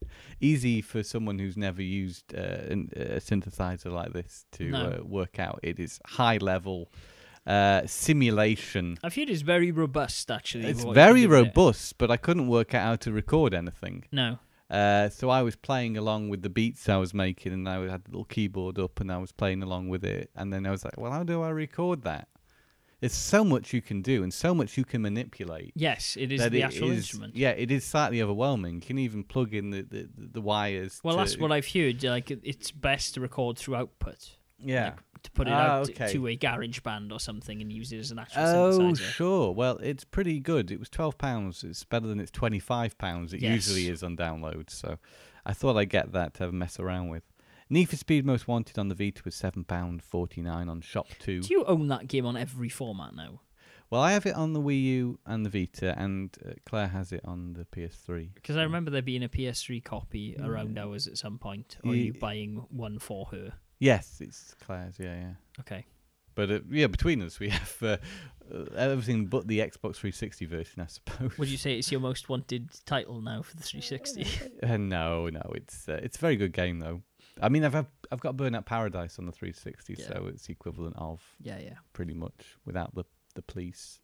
Speaker 2: easy for someone who's never used uh, an- a synthesizer like this to
Speaker 1: No.
Speaker 2: uh, work out. It is high level uh, simulation.
Speaker 1: I feel it's very robust, actually.
Speaker 2: It's
Speaker 1: for what you
Speaker 2: very
Speaker 1: can do with it.
Speaker 2: robust, but I couldn't work out how to record anything.
Speaker 1: No.
Speaker 2: Uh, so I was playing along with the beats I was making, and I had the little keyboard up, and I was playing along with it. And then I was like, "Well, how do I record that?" There's so much you can do, and so much you can manipulate.
Speaker 1: Yes, it is
Speaker 2: that
Speaker 1: the
Speaker 2: it
Speaker 1: actual
Speaker 2: is-
Speaker 1: instrument.
Speaker 2: Yeah, it is slightly overwhelming. You can even plug in the the, the wires.
Speaker 1: Well,
Speaker 2: to,
Speaker 1: that's what I've heard. Like, it- it's best to record through output.
Speaker 2: Yeah.
Speaker 1: Like, to put it
Speaker 2: Ah,
Speaker 1: out
Speaker 2: okay.
Speaker 1: to a garage band or something and use it as an actual
Speaker 2: Oh,
Speaker 1: synthesizer.
Speaker 2: sure. Well, it's pretty good. It was twelve pounds. It's better than it's twenty-five pounds. It
Speaker 1: Yes.
Speaker 2: usually is on download. So I thought I'd get that to have a mess around with. Need for Speed Most Wanted on the Vita was seven pounds forty-nine on Shop two.
Speaker 1: Do you own that game on every format now?
Speaker 2: Well, I have it on the Wii U and the Vita, and uh, Claire has it on the P S three.
Speaker 1: Because I remember there being a P S three copy
Speaker 2: Yeah.
Speaker 1: around ours at some point, or
Speaker 2: Ye-
Speaker 1: you buying one for her.
Speaker 2: Yes, it's Claire's, yeah, yeah.
Speaker 1: Okay.
Speaker 2: But uh, yeah, between us, we have uh, uh, everything but the Xbox three sixty version, I suppose.
Speaker 1: Would you say it's your most wanted title now for the three sixty?
Speaker 2: Uh, no, no, it's uh, it's a very good game though. I mean, I've I've, I've got Burnout Paradise on the three sixty,
Speaker 1: Yeah.
Speaker 2: so it's the equivalent of
Speaker 1: yeah, yeah.
Speaker 2: pretty much without the the police.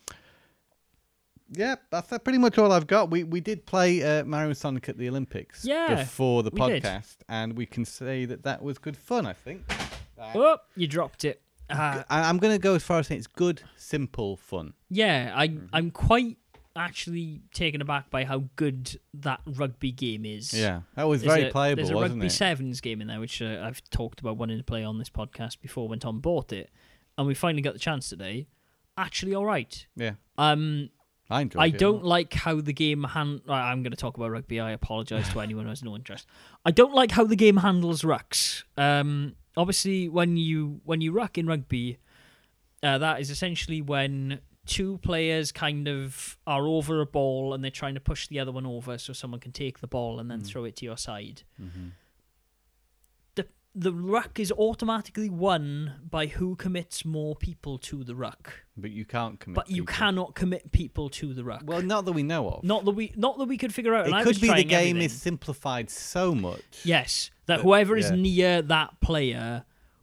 Speaker 2: Yeah, that's uh, pretty much all I've got. We we did play uh, Mario and Sonic at the Olympics
Speaker 1: Yeah,
Speaker 2: before the
Speaker 1: we did.
Speaker 2: podcast, and we can say that that was good fun. I think. Uh,
Speaker 1: Oh, you dropped it. Uh,
Speaker 2: I- I'm going to go as far as saying it's good, simple fun.
Speaker 1: yeah, I,
Speaker 2: Mm-hmm.
Speaker 1: I'm quite actually taken aback by how good that rugby game is.
Speaker 2: Yeah, that was
Speaker 1: There's
Speaker 2: very
Speaker 1: a,
Speaker 2: playable,
Speaker 1: There's a
Speaker 2: wasn't
Speaker 1: Rugby
Speaker 2: it?
Speaker 1: Sevens game in there, which uh, I've talked about wanting to play on this podcast before when Tom bought it, and we finally got the chance today. Actually, all right.
Speaker 2: Yeah,
Speaker 1: Um,
Speaker 2: I enjoyed
Speaker 1: I
Speaker 2: it. a
Speaker 1: don't
Speaker 2: lot.
Speaker 1: like how the game hand. right, I'm going to talk about rugby. I apologise to anyone who has no interest. I don't like how the game handles rucks. Um, obviously, when you when you ruck in rugby, uh, that is essentially when two players kind of are over a ball and they're trying to push the other one over so someone can take the ball and then
Speaker 2: Mm.
Speaker 1: throw it to your side.
Speaker 2: Mm-hmm.
Speaker 1: The the ruck is automatically won by who commits more people to the ruck.
Speaker 2: But you can't commit.
Speaker 1: But you
Speaker 2: people.
Speaker 1: cannot commit people to the ruck.
Speaker 2: Well, not that we know of.
Speaker 1: not that we not that we could figure out. And
Speaker 2: it
Speaker 1: I
Speaker 2: could
Speaker 1: was
Speaker 2: be the
Speaker 1: trying
Speaker 2: game
Speaker 1: everything.
Speaker 2: is simplified so much.
Speaker 1: Yes, that
Speaker 2: But-
Speaker 1: whoever is
Speaker 2: yeah.
Speaker 1: near that player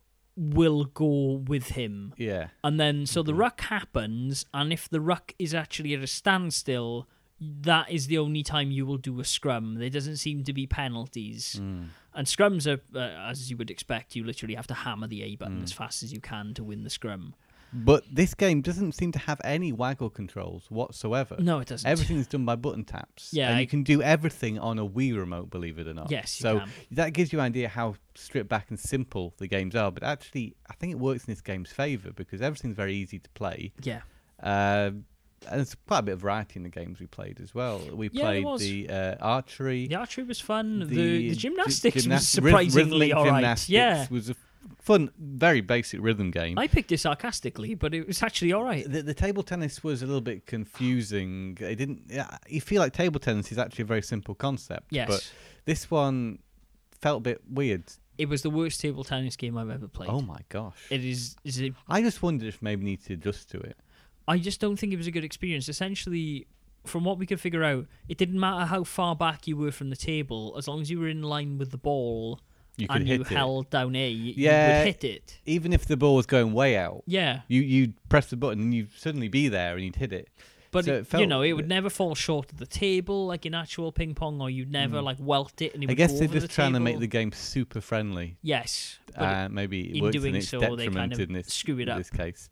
Speaker 1: will go with him.
Speaker 2: Yeah.
Speaker 1: And then, so the
Speaker 2: Mhm.
Speaker 1: ruck happens, and if the ruck is actually at a standstill, that is the only time you will do a scrum. There doesn't seem to be penalties.
Speaker 2: Mm.
Speaker 1: And scrums are, uh, as you would expect, you literally have to hammer the A button
Speaker 2: Mm.
Speaker 1: as fast as you can to win the scrum.
Speaker 2: But this game doesn't seem to have any waggle controls whatsoever.
Speaker 1: No, it doesn't.
Speaker 2: Everything's done by button taps.
Speaker 1: Yeah,
Speaker 2: and
Speaker 1: I-
Speaker 2: you can do everything on a Wii remote, believe it or not.
Speaker 1: Yes, you
Speaker 2: so
Speaker 1: can.
Speaker 2: that gives you an idea how stripped back and simple the games are. But actually, I think it works in this game's favour because everything's very easy to play.
Speaker 1: Yeah.
Speaker 2: Uh, and there's quite a bit of variety in the games we played as well. We
Speaker 1: Yeah, there
Speaker 2: played
Speaker 1: was.
Speaker 2: the uh, archery.
Speaker 1: The archery was fun. The,
Speaker 2: the
Speaker 1: the, gymnastics
Speaker 2: gy-
Speaker 1: was
Speaker 2: gymnas- ryth-
Speaker 1: surprisingly
Speaker 2: rhythmic
Speaker 1: all right.
Speaker 2: gymnastics
Speaker 1: Yeah.
Speaker 2: was a f- fun, very basic rhythm game.
Speaker 1: I picked it sarcastically, but it was actually all right.
Speaker 2: The, the table tennis was a little bit confusing. It didn't. Yeah, you feel like table tennis is actually a very simple concept.
Speaker 1: Yes.
Speaker 2: But this one felt a bit weird.
Speaker 1: It was the worst table tennis game I've ever played.
Speaker 2: Oh my gosh!
Speaker 1: It is. Is it?
Speaker 2: I just wondered if maybe need to adjust to it.
Speaker 1: I just don't think it was a good experience. Essentially, from what we could figure out, it didn't matter how far back you were from the table, as long as you were in line with the ball
Speaker 2: You could
Speaker 1: and
Speaker 2: hit
Speaker 1: you
Speaker 2: it.
Speaker 1: held down A, you
Speaker 2: Yeah.
Speaker 1: would hit it.
Speaker 2: Even if the ball was going way out,
Speaker 1: Yeah,
Speaker 2: you you'd press the button and you'd suddenly be there and you'd hit it.
Speaker 1: but
Speaker 2: So
Speaker 1: it-
Speaker 2: it felt
Speaker 1: you know, it
Speaker 2: a
Speaker 1: would
Speaker 2: bit-
Speaker 1: never fall short of the table like in actual ping pong, or you'd never
Speaker 2: Mm.
Speaker 1: like welt it and it
Speaker 2: I
Speaker 1: would
Speaker 2: guess
Speaker 1: go
Speaker 2: they're
Speaker 1: over
Speaker 2: just
Speaker 1: the
Speaker 2: trying to make
Speaker 1: table.
Speaker 2: the game super friendly.
Speaker 1: Yes, but
Speaker 2: Uh, maybe it
Speaker 1: in
Speaker 2: works in
Speaker 1: doing
Speaker 2: its
Speaker 1: so, they
Speaker 2: detriment
Speaker 1: kind of
Speaker 2: in this,
Speaker 1: screw it
Speaker 2: in
Speaker 1: up.
Speaker 2: this case.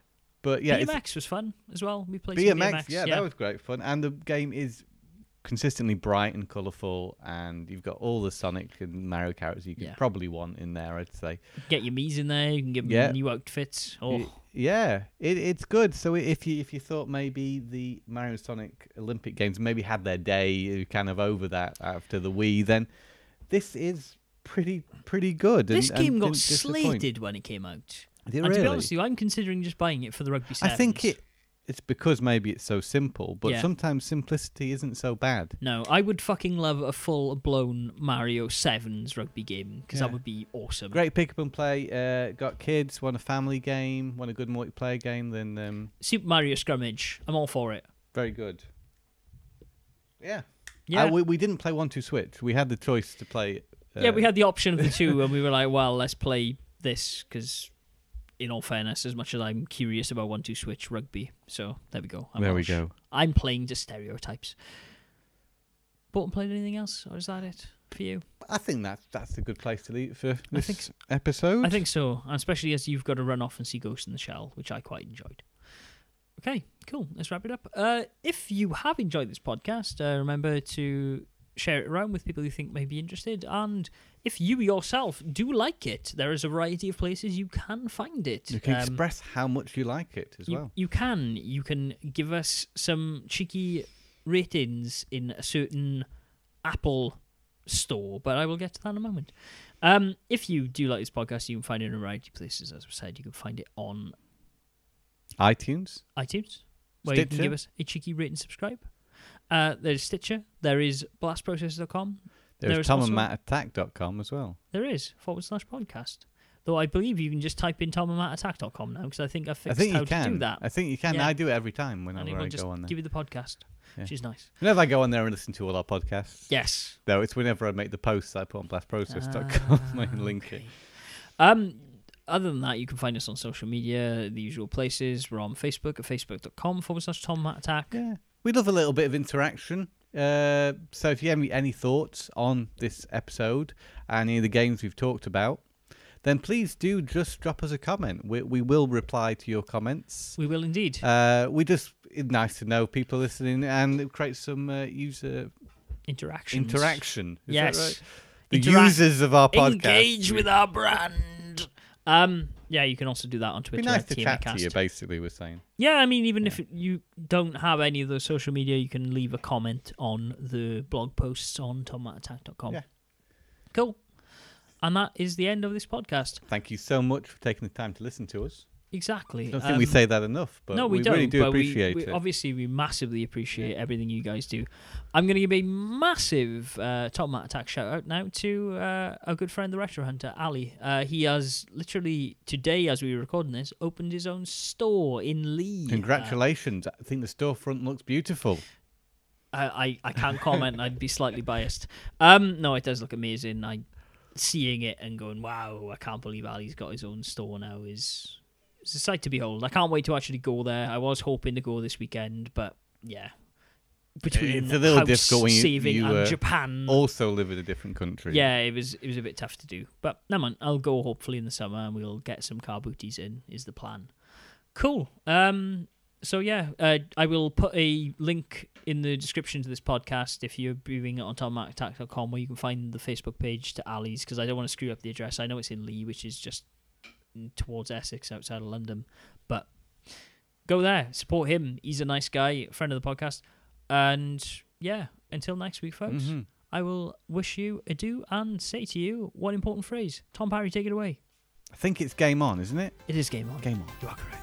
Speaker 2: But yeah,
Speaker 1: B M
Speaker 2: it's,
Speaker 1: X was fun as well. We played
Speaker 2: B
Speaker 1: some
Speaker 2: M X,
Speaker 1: B M X.
Speaker 2: yeah, that was great fun. And the game is consistently bright and colourful, and you've got all the Sonic and Mario characters you could
Speaker 1: Yeah.
Speaker 2: probably want in there, I'd say.
Speaker 1: Get your Mii's in there. You can give them
Speaker 2: Yeah.
Speaker 1: new outfits. Oh,
Speaker 2: Y- yeah, it, it's good. So if you if you thought maybe the Mario and Sonic Olympic Games maybe had their day, uh, kind of over that after the Wii, then this is pretty pretty good.
Speaker 1: this
Speaker 2: and,
Speaker 1: game
Speaker 2: and
Speaker 1: got
Speaker 2: didn't disappoint.
Speaker 1: slated when it came out.
Speaker 2: Did it
Speaker 1: And to be
Speaker 2: really?
Speaker 1: honest with you, I'm considering just buying it for the rugby
Speaker 2: I
Speaker 1: sevens.
Speaker 2: think it it's because maybe it's so simple, but
Speaker 1: Yeah.
Speaker 2: sometimes simplicity isn't so bad.
Speaker 1: No, I would fucking love a full-blown Mario sevens rugby game because
Speaker 2: Yeah.
Speaker 1: that would be awesome.
Speaker 2: Great pick up and play. Uh, got kids, want a family game, want a good multiplayer game, then um,
Speaker 1: Super Mario Scrummage. I'm all for it.
Speaker 2: very good. Yeah.
Speaker 1: Yeah,
Speaker 2: Uh, we, we didn't play one two switch. We had the choice to play. Uh,
Speaker 1: yeah. We had the option of the two, and we were like, well, let's play this because, in all fairness, as much as I'm curious about one two switch rugby, so there we go. I'm
Speaker 2: There we
Speaker 1: Welsh.
Speaker 2: go.
Speaker 1: I'm playing to stereotypes. Bought and played anything else, or is that it for you?
Speaker 2: I think that's that's a good place to leave it for this
Speaker 1: think so.
Speaker 2: episode.
Speaker 1: I think so, and especially as you've got to run off and see Ghost in the Shell, which I quite enjoyed. Okay, cool. Let's wrap it up. Uh, if you have enjoyed this podcast, uh, remember to share it around with people you think may be interested. And if you yourself do like it, there is a variety of places you can find it.
Speaker 2: you can
Speaker 1: Um,
Speaker 2: express how much you like it as
Speaker 1: you,
Speaker 2: well.
Speaker 1: you can. You can give us some cheeky ratings in a certain Apple store, but I will get to that in a moment. Um, if you do like this podcast, you can find it in a variety of places. As I said, you can find it on
Speaker 2: iTunes.
Speaker 1: iTunes, where you can
Speaker 2: Stitcher.
Speaker 1: give us a cheeky rate and subscribe. Uh, there's Stitcher. There is blast process dot com.
Speaker 2: There's
Speaker 1: There is
Speaker 2: tom
Speaker 1: also-
Speaker 2: and matt attack dot com as well.
Speaker 1: There is forward slash podcast. Though I believe you can just type in tom and matt attack dot com now, because I think I
Speaker 2: I
Speaker 1: fixed
Speaker 2: think
Speaker 1: how
Speaker 2: you
Speaker 1: to
Speaker 2: can.
Speaker 1: do that.
Speaker 2: I think you can.
Speaker 1: Yeah.
Speaker 2: I do it every time
Speaker 1: And it
Speaker 2: whenever
Speaker 1: will
Speaker 2: I
Speaker 1: just
Speaker 2: go on there.
Speaker 1: give you the podcast,
Speaker 2: Yeah.
Speaker 1: which is nice.
Speaker 2: Whenever I go on there and listen to all our podcasts.
Speaker 1: Yes.
Speaker 2: No, it's whenever I make the posts I put on blast process dot com. I can link it.
Speaker 1: Ah, okay. Um, other than that, you can find us on social media, the usual places. We're on Facebook at facebook.com forward slash Tom Matt Attack.
Speaker 2: Yeah. We'd love a little bit of interaction. Uh, so if you have any, any thoughts on this episode and any of the games we've talked about, then please do just drop us a comment. We, we will reply to your comments.
Speaker 1: We will indeed.
Speaker 2: Uh, we just, it's nice to know people listening and create some uh, user
Speaker 1: Interactions.
Speaker 2: interaction. Is
Speaker 1: Yes.
Speaker 2: that right? The
Speaker 1: Interact-
Speaker 2: users of our podcast.
Speaker 1: Engage with our brand. Um, yeah, you can also do that on
Speaker 2: It'd be
Speaker 1: Twitter.
Speaker 2: nice
Speaker 1: at
Speaker 2: to
Speaker 1: T M
Speaker 2: chat
Speaker 1: Cast.
Speaker 2: to you, basically, we're saying.
Speaker 1: Yeah, I mean, even
Speaker 2: Yeah.
Speaker 1: if you don't have any of those social media, you can leave a comment on the blog posts on tom matt attack dot com.
Speaker 2: Yeah.
Speaker 1: Cool. And that is the end of this podcast.
Speaker 2: Thank you so much for taking the time to listen to us.
Speaker 1: Exactly.
Speaker 2: I don't think
Speaker 1: um,
Speaker 2: we say that enough, but
Speaker 1: no, we,
Speaker 2: we
Speaker 1: don't.
Speaker 2: really do
Speaker 1: but
Speaker 2: appreciate
Speaker 1: we, we,
Speaker 2: it.
Speaker 1: Obviously, we massively appreciate everything you guys do. I'm going to give a massive uh, Top Mat Attack shout out now to uh, our good friend, the Retro Hunter, Ali. Uh, he has literally today, as we were recording this, opened his own store in Lee.
Speaker 2: Congratulations! Uh, I think the storefront looks beautiful.
Speaker 1: I, I, I can't comment. I'd be slightly biased. Um, no, it does look amazing. I seeing it and going, wow! I can't believe Ali's got his own store now. Is It's a sight to behold. I can't wait to actually go there. I was hoping to go this weekend, but yeah. Between
Speaker 2: it's a little
Speaker 1: house
Speaker 2: difficult when you,
Speaker 1: saving
Speaker 2: you
Speaker 1: and
Speaker 2: uh,
Speaker 1: Japan.
Speaker 2: also live in a different country.
Speaker 1: Yeah, it was it was a bit tough to do. But no man, I'll go hopefully in the summer and we'll get some car booties in, is the plan. Cool. Um so yeah, uh, I will put a link in the description to this podcast if you're viewing it on top mat attack dot com, where you can find the Facebook page to Ali's, because I don't want to screw up the address. I know it's in Lee, which is just towards Essex, outside of London, but go there, support him. He's a nice guy, friend of the podcast, and yeah, until next week, folks,
Speaker 2: Mm-hmm.
Speaker 1: I will wish you adieu and say to you one important phrase. Tom Parry, take it away.
Speaker 2: I think it's game on, isn't it?
Speaker 1: It is game on.
Speaker 2: Game on.
Speaker 1: You are correct.